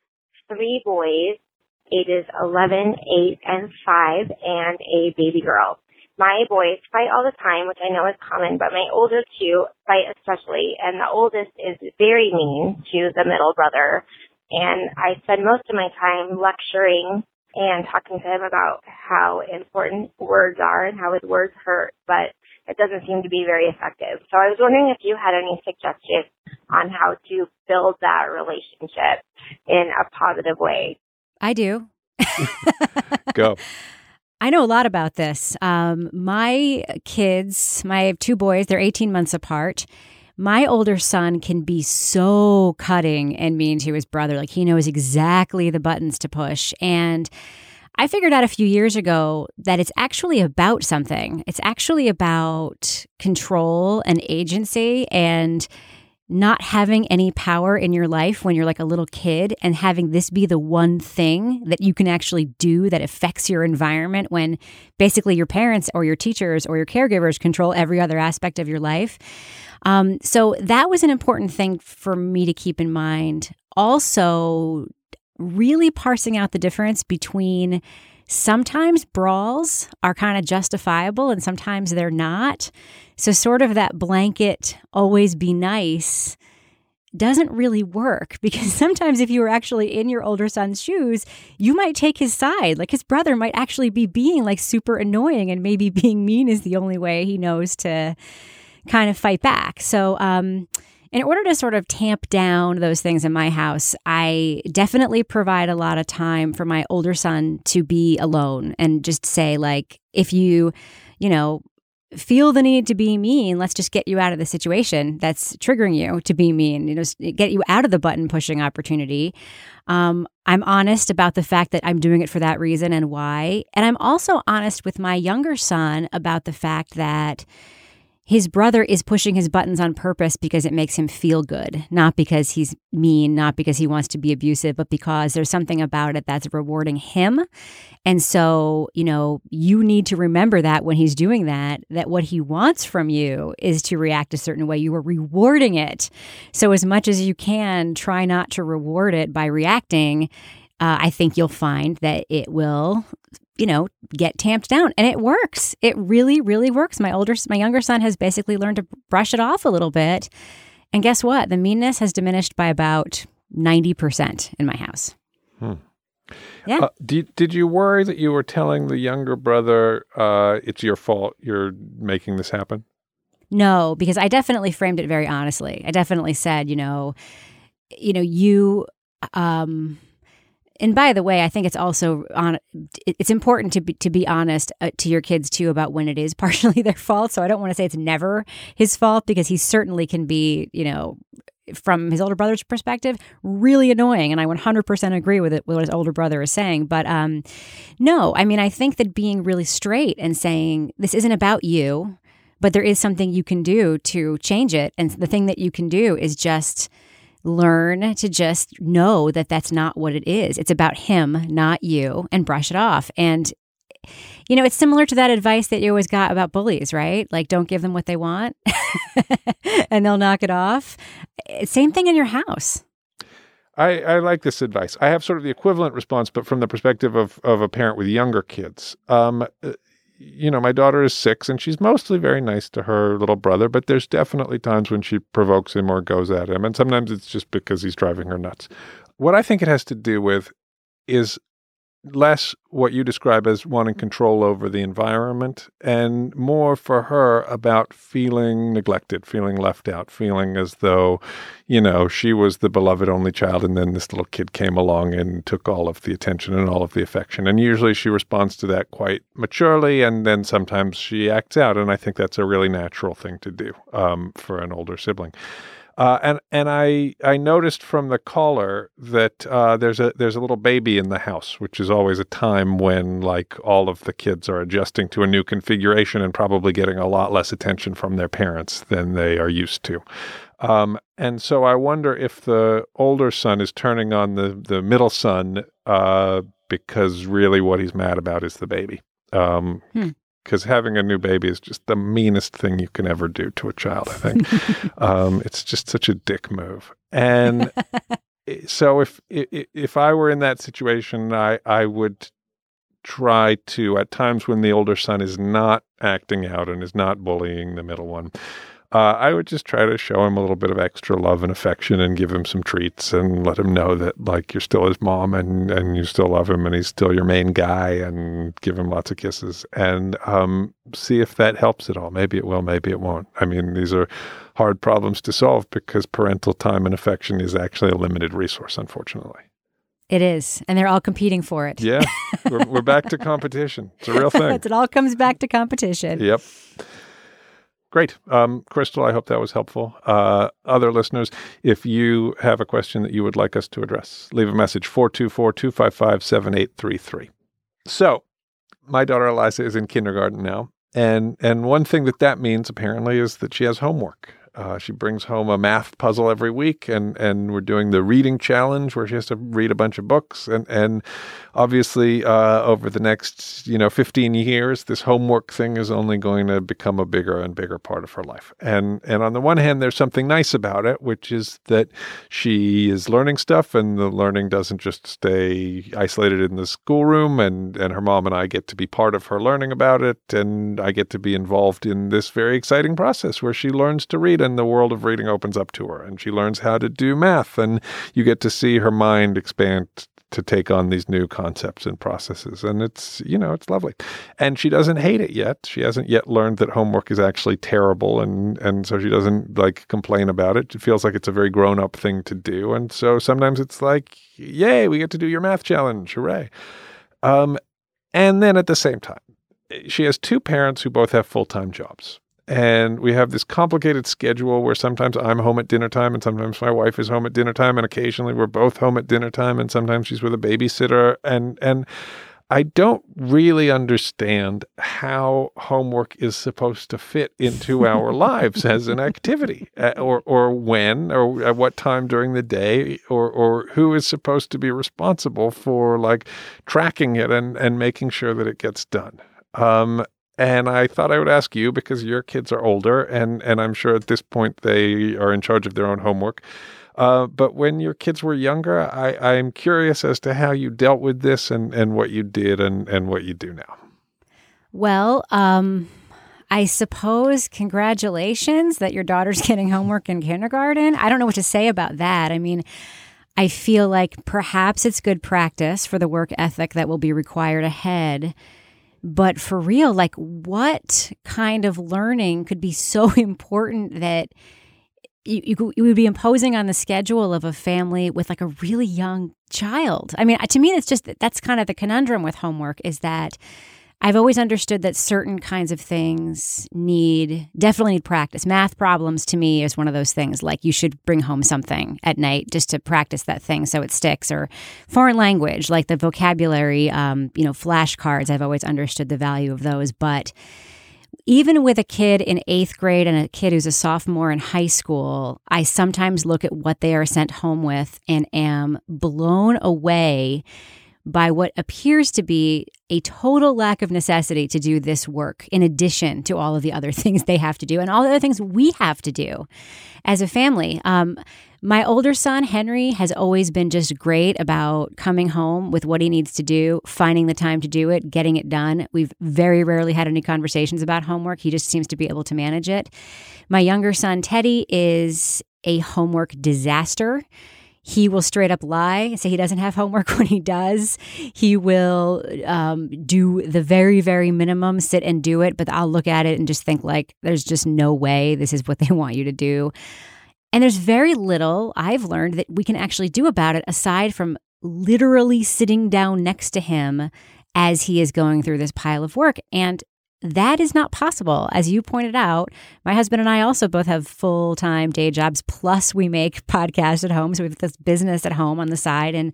three boys, ages eleven, eight, and five, and a baby girl. My boys fight all the time, which I know is common, but my older two fight especially, and the oldest is very mean to the middle brother. And I spend most of my time lecturing and talking to him about how important words are and how his words hurt, but it doesn't seem to be very effective. So I was wondering if you had any suggestions on how to build that relationship in a positive way. I do. Go. I know a lot about this. Um, my kids, my I have two boys, they're eighteen months apart. My older son can be so cutting and mean to his brother. Like, he knows exactly the buttons to push. And I figured out a few years ago that it's actually about something. It's actually about control and agency and not having any power in your life when you're like a little kid, and having this be the one thing that you can actually do that affects your environment when basically your parents or your teachers or your caregivers control every other aspect of your life. Um, so that was an important thing for me to keep in mind. Also, really parsing out the difference between sometimes brawls are kind of justifiable and sometimes they're not. So sort of that blanket, always be nice, doesn't really work, because sometimes if you were actually in your older son's shoes, you might take his side. Like, his brother might actually be being like super annoying, and maybe being mean is the only way he knows to kind of fight back. So um, in order to sort of tamp down those things in my house, I definitely provide a lot of time for my older son to be alone and just say, like, if you, you know, feel the need to be mean, let's just get you out of the situation that's triggering you to be mean, you know, get you out of the button pushing opportunity. Um, I'm honest about the fact that I'm doing it for that reason and why. And I'm also honest with my younger son about the fact that his brother is pushing his buttons on purpose because it makes him feel good, not because he's mean, not because he wants to be abusive, but because there's something about it that's rewarding him. And so, you know, you need to remember that when he's doing that, that what he wants from you is to react a certain way. You are rewarding it. So as much as you can, try not to reward it by reacting. Uh, I think you'll find that it will, you know, get tamped down. And it works. It really, really works. My older, my younger son has basically learned to brush it off a little bit. And guess what? The meanness has diminished by about ninety percent in my house. Hmm. Yeah. Uh, did, did you worry that you were telling the younger brother, uh, it's your fault, you're making this happen? No, because I definitely framed it very honestly. I definitely said, you know, you know, you, um, and by the way, I think it's also on. It's important to be to be honest uh, to your kids too about when it is partially their fault. So I don't want to say it's never his fault, because he certainly can be, you know, from his older brother's perspective, really annoying. And I one hundred percent agree with it, with what his older brother is saying. But um, no, I mean, I think that being really straight and saying this isn't about you, but there is something you can do to change it, and the thing that you can do is just learn to just know that that's not what it is. It's about him, not you, and brush it off. And, you know, it's similar to that advice that you always got about bullies, right? Like, don't give them what they want and they'll knock it off. Same thing in your house. I, I like this advice. I have sort of the equivalent response, but from the perspective of, of a parent with younger kids. Um, you know, my daughter is six and she's mostly very nice to her little brother, but there's definitely times when she provokes him or goes at him. And sometimes it's just because he's driving her nuts. What I think it has to do with is less what you describe as wanting control over the environment, and more for her about feeling neglected, feeling left out, feeling as though, you know, she was the beloved only child, and then this little kid came along and took all of the attention and all of the affection. And usually she responds to that quite maturely, and then sometimes she acts out. And I think that's a really natural thing to do um, for an older sibling. Uh, and and I I noticed from the caller that uh, there's a there's a little baby in the house, which is always a time when, like, all of the kids are adjusting to a new configuration and probably getting a lot less attention from their parents than they are used to. Um, and so I wonder if the older son is turning on the the middle son uh, because really what he's mad about is the baby. Um, hmm. Because having a new baby is just the meanest thing you can ever do to a child, I think. um, it's just such a dick move. And so if, if if I were in that situation, I, I would try to, at times when the older son is not acting out and is not bullying the middle one, Uh, I would just try to show him a little bit of extra love and affection and give him some treats and let him know that, like, you're still his mom and, and you still love him and he's still your main guy, and give him lots of kisses and um, see if that helps at all. Maybe it will, maybe it won't. I mean, these are hard problems to solve because parental time and affection is actually a limited resource, unfortunately. It is. And they're all competing for it. Yeah. We're, we're back to competition. It's a real thing. It all comes back to competition. Yep. Great. Um, Crystal, I hope that was helpful. Uh, other listeners, if you have a question that you would like us to address, leave a message, four two four, two five five, seven eight three three. So, my daughter Eliza is in kindergarten now, and and one thing that that means, apparently, is that she has homework. Uh, she brings home a math puzzle every week, and, and we're doing the reading challenge where she has to read a bunch of books. And, and obviously, uh, over the next, you know, fifteen years, this homework thing is only going to become a bigger and bigger part of her life. And, and on the one hand, there's something nice about it, which is that she is learning stuff, and the learning doesn't just stay isolated in the schoolroom, and, and her mom and I get to be part of her learning about it. And I get to be involved in this very exciting process where she learns to read, and the world of reading opens up to her, and she learns how to do math, and you get to see her mind expand to take on these new concepts and processes. And it's, you know, it's lovely. And she doesn't hate it yet. She hasn't yet learned that homework is actually terrible. And, and so she doesn't like complain about it. It feels like it's a very grown up thing to do. And so sometimes it's like, yay, we get to do your math challenge. Hooray. Um, and then at the same time, she has two parents who both have full-time jobs. And we have this complicated schedule where sometimes I'm home at dinner time and sometimes my wife is home at dinner time, and occasionally we're both home at dinner time, and sometimes she's with a babysitter. And and I don't really understand how homework is supposed to fit into our lives as an activity, or or when, or at what time during the day, or or who is supposed to be responsible for like tracking it and, and making sure that it gets done. Um, And I thought I would ask you, because your kids are older, and, and I'm sure at this point they are in charge of their own homework. Uh, but when your kids were younger, I, I'm curious as to how you dealt with this and, and what you did and, and what you do now. Well, um, I suppose congratulations that your daughter's getting homework in kindergarten. I don't know what to say about that. I mean, I feel like perhaps it's good practice for the work ethic that will be required ahead. But for real, like, what kind of learning could be so important that you, you, you would be imposing on the schedule of a family with like a really young child? I mean, to me, it's just that's kind of the conundrum with homework, is that I've always understood that certain kinds of things need, definitely need practice. Math problems to me is one of those things, like you should bring home something at night just to practice that thing so it sticks. Or foreign language, like the vocabulary, um, you know, flashcards, I've always understood the value of those. But even with a kid in eighth grade and a kid who's a sophomore in high school, I sometimes look at what they are sent home with and am blown away by what appears to be a total lack of necessity to do this work, in addition to all of the other things they have to do and all the other things we have to do as a family. Um, my older son, Henry, has always been just great about coming home with what he needs to do, finding the time to do it, getting it done. We've very rarely had any conversations about homework. He just seems to be able to manage it. My younger son, Teddy, is a homework disaster. He will straight up lie and say he doesn't have homework when he does. He will um, do the very, very minimum, sit and do it. But I'll look at it and just think like, there's just no way this is what they want you to do. And there's very little I've learned that we can actually do about it, aside from literally sitting down next to him as he is going through this pile of work. And that is not possible. As you pointed out, my husband and I also both have full-time day jobs, plus we make podcasts at home. So we have this business at home on the side. And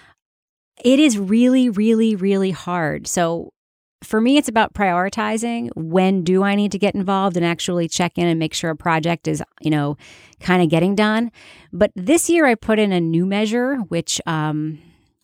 it is really, really, really hard. So for me, it's about prioritizing. When do I need to get involved and actually check in and make sure a project is, you know, kind of getting done? But this year I put in a new measure, which um,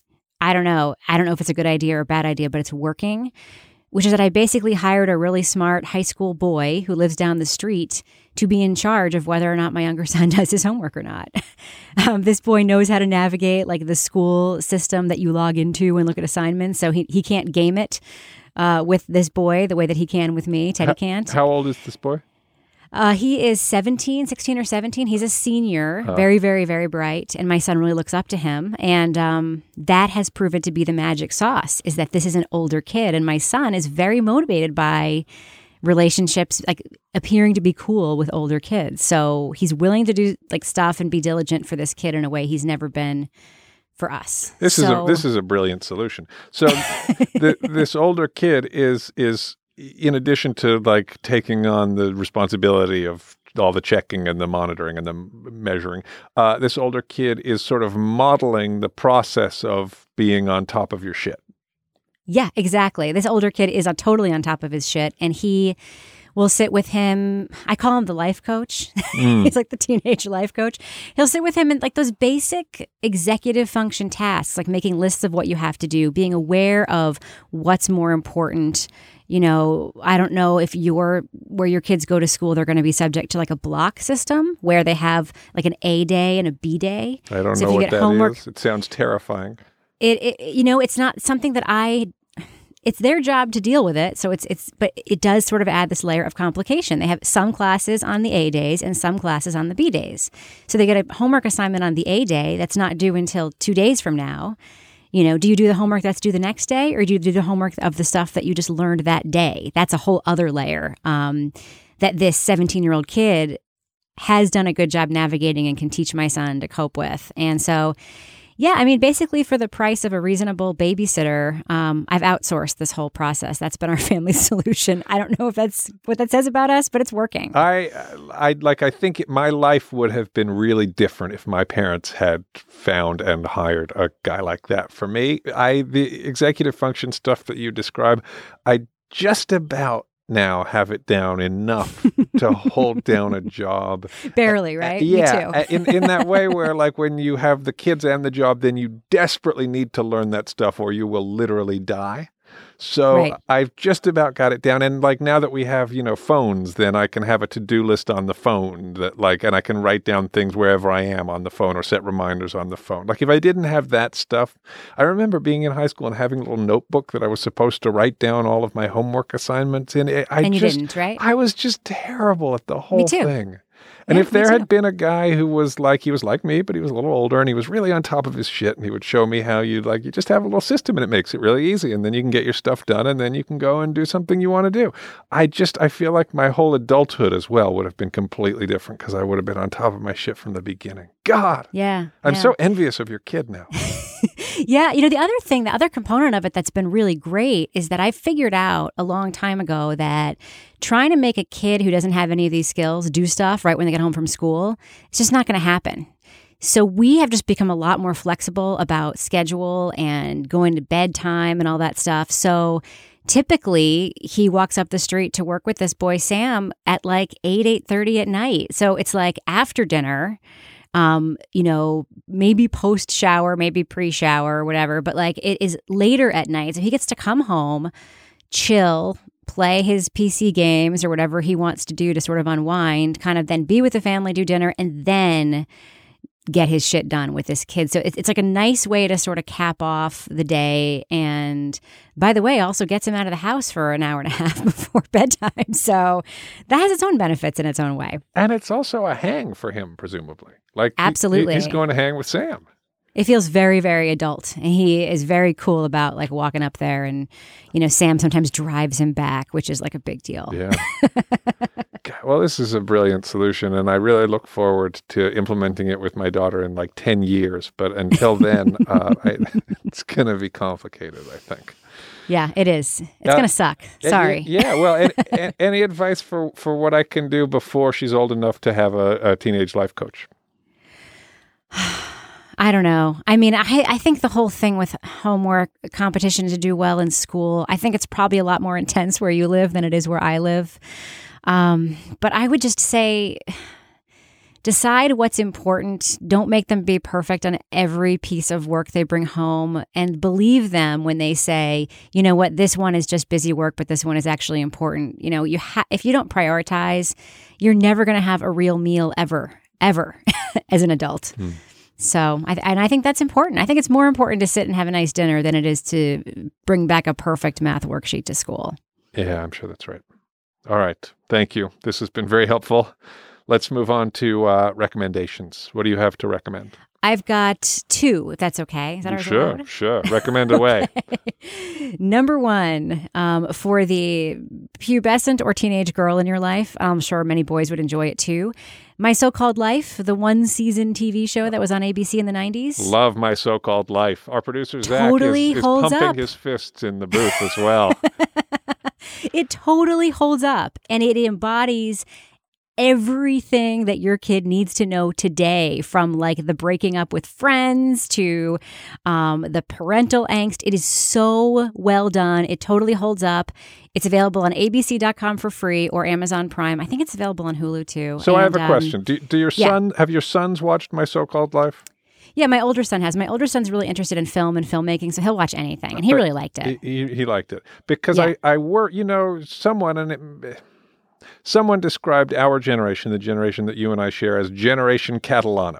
I don't know. I don't know if it's a good idea or a bad idea, but it's working. Which is that I basically hired a really smart high school boy who lives down the street to be in charge of whether or not my younger son does his homework or not. Um, this boy knows how to navigate like the school system that you log into and look at assignments. So he, he can't game it uh, with this boy the way that he can with me. Teddy how, can't. How old is this boy? Uh, he is seventeen, sixteen or seventeen. He's a senior, huh. very, very, very bright. And my son really looks up to him. And um, that has proven to be the magic sauce, is that this is an older kid. And my son is very motivated by relationships, like appearing to be cool with older kids. So he's willing to do like stuff and be diligent for this kid in a way he's never been for us. This so, is a, this is a brilliant solution. So the, this older kid is is... in addition to like taking on the responsibility of all the checking and the monitoring and the measuring, uh, this older kid is sort of modeling the process of being on top of your shit. Yeah, exactly. This older kid is uh, totally on top of his shit, and he will sit with him. I call him the life coach. Mm. He's like the teenage life coach. He'll sit with him in like those basic executive function tasks, like making lists of what you have to do, being aware of what's more important. You know, I don't know if you're where your kids go to school, they're going to be subject to like a block system where they have like an A day and a B day. I don't so know if you what get that homework, is. It sounds terrifying. It, it, you know, it's not something that I. It's their job to deal with it. So it's it's, but it does sort of add this layer of complication. They have some classes on the A days and some classes on the B days. So they get a homework assignment on the A day that's not due until two days from now. You know, do you do the homework that's due the next day, or do you do the homework of the stuff that you just learned that day? That's a whole other layer um, that this seventeen-year-old kid has done a good job navigating and can teach my son to cope with. And so, yeah, I mean, basically for the price of a reasonable babysitter, um, I've outsourced this whole process. That's been our family solution. I don't know if that's what that says about us, but it's working. I, I like. I think it, my life would have been really different if my parents had found and hired a guy like that. For me, I the executive function stuff that you describe, I just about now have it down enough to hold down a job. Barely, right? Uh, yeah. Me too. in, in that way where like when you have the kids and the job, then you desperately need to learn that stuff or you will literally die. So right. I've just about got it down. And like now that we have, you know, phones, then I can have a to-do list on the phone that like, and I can write down things wherever I am on the phone or set reminders on the phone. Like if I didn't have that stuff, I remember being in high school and having a little notebook that I was supposed to write down all of my homework assignments in. I and you just, didn't, right? I was just terrible at the whole Me too. thing. And yeah, if there too. had been a guy who was like, he was like me, but he was a little older and he was really on top of his shit and he would show me how you like, you just have a little system and it makes it really easy. And then you can get your stuff done and then you can go and do something you want to do. I just, I feel like my whole adulthood as well would have been completely different because I would have been on top of my shit from the beginning. God. Yeah. I'm yeah. so envious of your kid now. Yeah. You know, the other thing, the other component of it that's been really great is that I figured out a long time ago that trying to make a kid who doesn't have any of these skills do stuff right when they get home from school, it's just not going to happen. So we have just become a lot more flexible about schedule and going to bedtime and all that stuff. So typically he walks up the street to work with this boy, Sam, at like eight, eight thirty at night. So it's like after dinner. Um, you know, maybe post shower, maybe pre shower or whatever, but like it is later at night. So he gets to come home, chill, play his P C games or whatever he wants to do to sort of unwind, kind of then be with the family, do dinner, and then get his shit done with this kid. So it's, it's like a nice way to sort of cap off the day. And by the way, also gets him out of the house for an hour and a half before bedtime. So that has its own benefits in its own way. And it's also a hang for him, presumably. Like absolutely, he, he's going to hang with Sam. It feels very, very adult. And he is very cool about like walking up there and, you know, Sam sometimes drives him back, which is like a big deal. Yeah. God, well, this is a brilliant solution. And I really look forward to implementing it with my daughter in like ten years. But until then, uh, I, it's going to be complicated, I think. Yeah, it is. It's uh, going to suck. Sorry. Yeah. Well, any, any advice for, for what I can do before she's old enough to have a, a teenage life coach? I don't know. I mean, I, I think the whole thing with homework, competition to do well in school, I think it's probably a lot more intense where you live than it is where I live. Um, but I would just say, decide what's important. Don't make them be perfect on every piece of work they bring home, and believe them when they say, you know what, this one is just busy work, but this one is actually important. You know, you ha- if you don't prioritize, you're never going to have a real meal ever, ever as an adult. Hmm. So, I, and I think that's important. I think it's more important to sit and have a nice dinner than it is to bring back a perfect math worksheet to school. Yeah, I'm sure that's right. All right. Thank you. This has been very helpful. Let's move on to uh, recommendations. What do you have to recommend? I've got two, if that's okay. Is that sure, right? Sure, Recommend away. Number one, um, for the pubescent or teenage girl in your life, I'm sure many boys would enjoy it too. My So-Called Life, the one-season T V show that was on A B C in the nineties. Love My So-Called Life. Our producer, Zach, totally is, is holds pumping up. his fists in the booth as well. It totally holds up, and it embodies everything that your kid needs to know today, from like the breaking up with friends to um, the parental angst. It is so well done. It totally holds up. It's available on A B C dot com for free or Amazon Prime. I think it's available on Hulu too. So and, I have a um, question. Do, do your son, yeah. have your sons watched My So-Called Life? Yeah, my older son has. My older son's really interested in film and filmmaking, so he'll watch anything. And he but really liked it. He, he liked it. Because yeah. I, I work, you know, someone, and it, someone described our generation, the generation that you and I share, as Generation Catalano.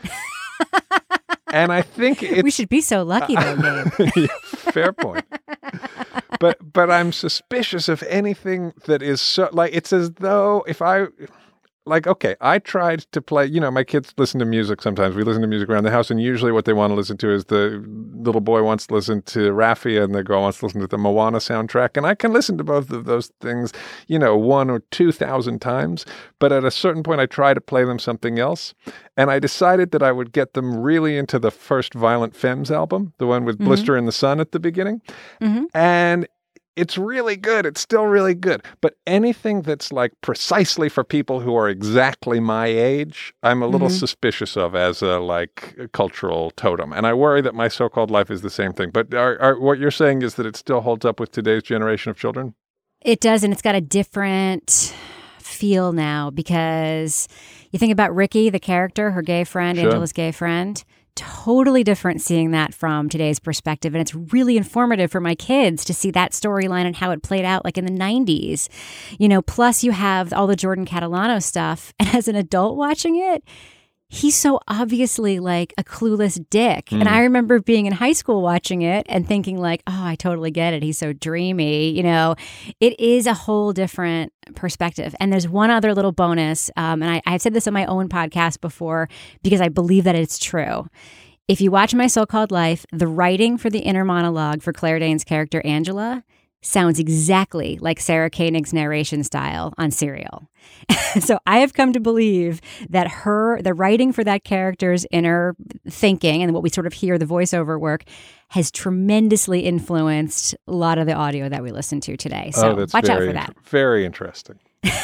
And I think it's... We should be so lucky, though, Dave. Yeah, fair point. But but I'm suspicious of anything that is so... Like, it's as though if I... like, okay, I tried to play, you know, my kids listen to music sometimes. We listen to music around the house, and usually what they want to listen to is the little boy wants to listen to Raffia, and the girl wants to listen to the Moana soundtrack. And I can listen to both of those things, you know, one or two thousand times. But at a certain point, I try to play them something else. And I decided that I would get them really into the first Violent Femmes album, the one with mm-hmm. Blister in the Sun at the beginning. Mm-hmm. And it's really good. It's still really good. But anything that's like precisely for people who are exactly my age, I'm a little mm-hmm. suspicious of as a like a cultural totem. And I worry that My So-Called Life is the same thing. But are, are, what you're saying is that it still holds up with today's generation of children? It does. And it's got a different feel now because you think about Ricky, the character, her gay friend, sure. Angela's gay friend. Totally different seeing that from today's perspective. And it's really informative for my kids to see that storyline and how it played out like in the nineties. You know, plus you have all the Jordan Catalano stuff. And as an adult watching it, he's so obviously like a clueless dick. Mm. And I remember being in high school watching it and thinking like, oh, I totally get it. He's so dreamy. You know, it is a whole different perspective. And there's one other little bonus. Um, and I, I've said this on my own podcast before because I believe that it's true. If you watch My So-Called Life, the writing for the inner monologue for Claire Danes' character, Angela, sounds exactly like Sarah Koenig's narration style on Serial. So I have come to believe that her, the writing for that character's inner thinking and what we sort of hear the voiceover work has tremendously influenced a lot of the audio that we listen to today. So oh, that's watch out for inter- that. Very interesting.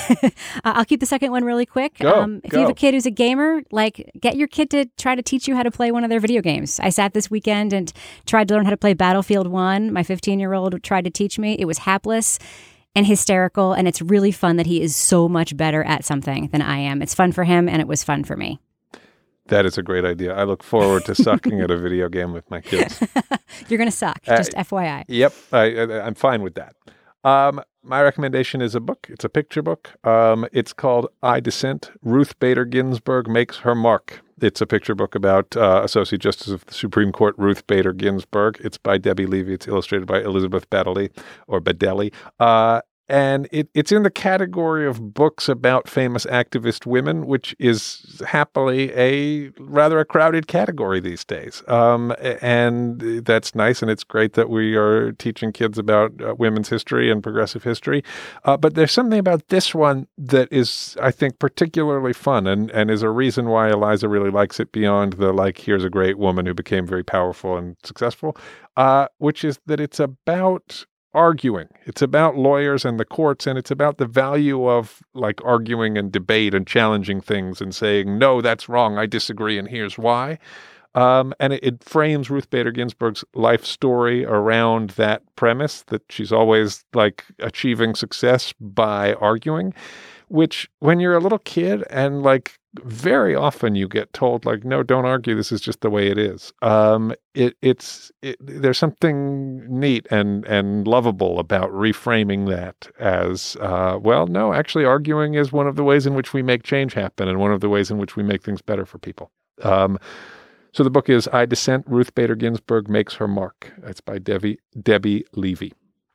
I'll keep the second one really quick. Go, um, if go. you have a kid who's a gamer, like get your kid to try to teach you how to play one of their video games. I sat this weekend and tried to learn how to play Battlefield one. My fifteen-year-old tried to teach me. It was hapless and hysterical, and it's really fun that he is so much better at something than I am. It's fun for him, and it was fun for me. That is a great idea. I look forward to sucking at a video game with my kids. You're going to suck, uh, just F Y I. Yep, I, I, I'm fine with that. Um, my recommendation is a book. It's a picture book. Um, it's called I Dissent. Ruth Bader Ginsburg Makes Her Mark. It's a picture book about uh, Associate Justice of the Supreme Court Ruth Bader Ginsburg. It's by Debbie Levy. It's illustrated by Elizabeth Baddeley or Baddeley. Uh, And it, it's in the category of books about famous activist women, which is happily a rather a crowded category these days. Um, and that's nice. And it's great that we are teaching kids about uh, women's history and progressive history. Uh, but there's something about this one that is, I think, particularly fun and, and is a reason why Eliza really likes it beyond the, like, here's a great woman who became very powerful and successful, uh, which is that it's about arguing. It's about lawyers and the courts, and it's about the value of like arguing and debate and challenging things and saying, no, that's wrong, I disagree, and here's why. Um, and it, it frames Ruth Bader Ginsburg's life story around that premise that she's always like achieving success by arguing, which when you're a little kid and like very often you get told like, no, don't argue. This is just the way it is. Um, it, it's it, there's something neat and and lovable about reframing that as, uh, well, no, actually arguing is one of the ways in which we make change happen and one of the ways in which we make things better for people. Um, so the book is I Dissent. Ruth Bader Ginsburg Makes Her Mark. It's by Debbie, Debbie Levy.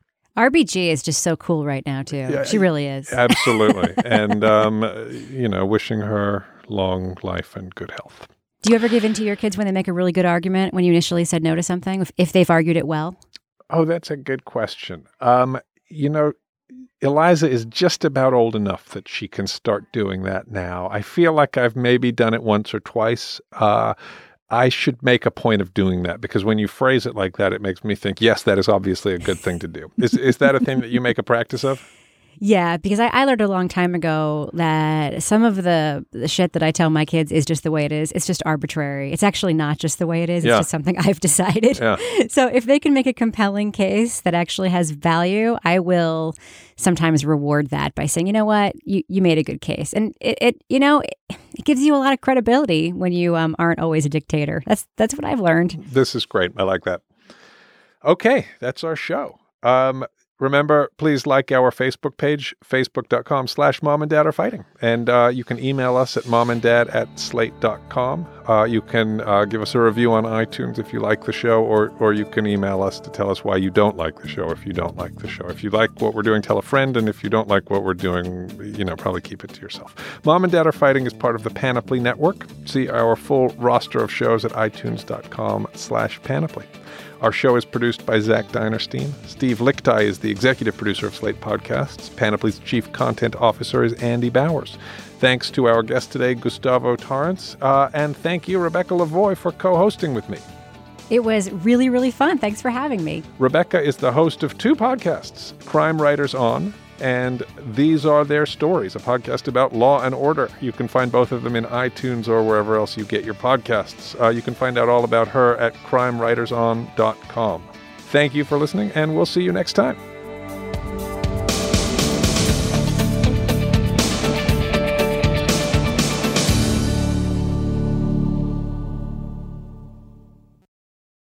R B G is just so cool right now, too. Yeah, she really is. Absolutely. And, um, you know, wishing her long life and good health. Do you ever give in to your kids when they make a really good argument, when you initially said no to something, if, if they've argued it well? Oh, that's a good question. Um, you know, Eliza is just about old enough that she can start doing that now. I feel like I've maybe done it once or twice. Uh I should make a point of doing that because when you phrase it like that, it makes me think, yes, that is obviously a good thing to do. Is is that a thing that you make a practice of? Yeah, because I, I learned a long time ago that some of the, the shit that I tell my kids is just the way it is. It's just arbitrary. It's actually not just the way it is. It's yeah. just something I've decided. Yeah. So if they can make a compelling case that actually has value, I will sometimes reward that by saying, you know what, you, you made a good case. And it, it you know, it, it gives you a lot of credibility when you um, aren't always a dictator. That's that's what I've learned. This is great. I like that. Okay, that's our show. Um, Remember, please like our Facebook page, facebook.com slash mom and dad are fighting. And uh, you can email us at momanddad at slate dot com. Uh, you can uh, give us a review on iTunes if you like the show, or or you can email us to tell us why you don't like the show if you don't like the show. If you like what we're doing, tell a friend. And if you don't like what we're doing, you know, probably keep it to yourself. Mom and Dad Are Fighting is part of the Panoply Network. See our full roster of shows at itunes.com slash panoply. Our show is produced by Zach Dinerstein. Steve Lichtai is the executive producer of Slate Podcasts. Panoply's chief content officer is Andy Bowers. Thanks to our guest today, Gustavo Torrance. Uh, and thank you, Rebecca Lavoie, for co-hosting with me. It was really, really fun. Thanks for having me. Rebecca is the host of two podcasts, Crime Writers On and These Are Their Stories, a podcast about law and order. You can find both of them in iTunes or wherever else you get your podcasts. Uh, you can find out all about her at crime writers on dot com. Thank you for listening, and we'll see you next time.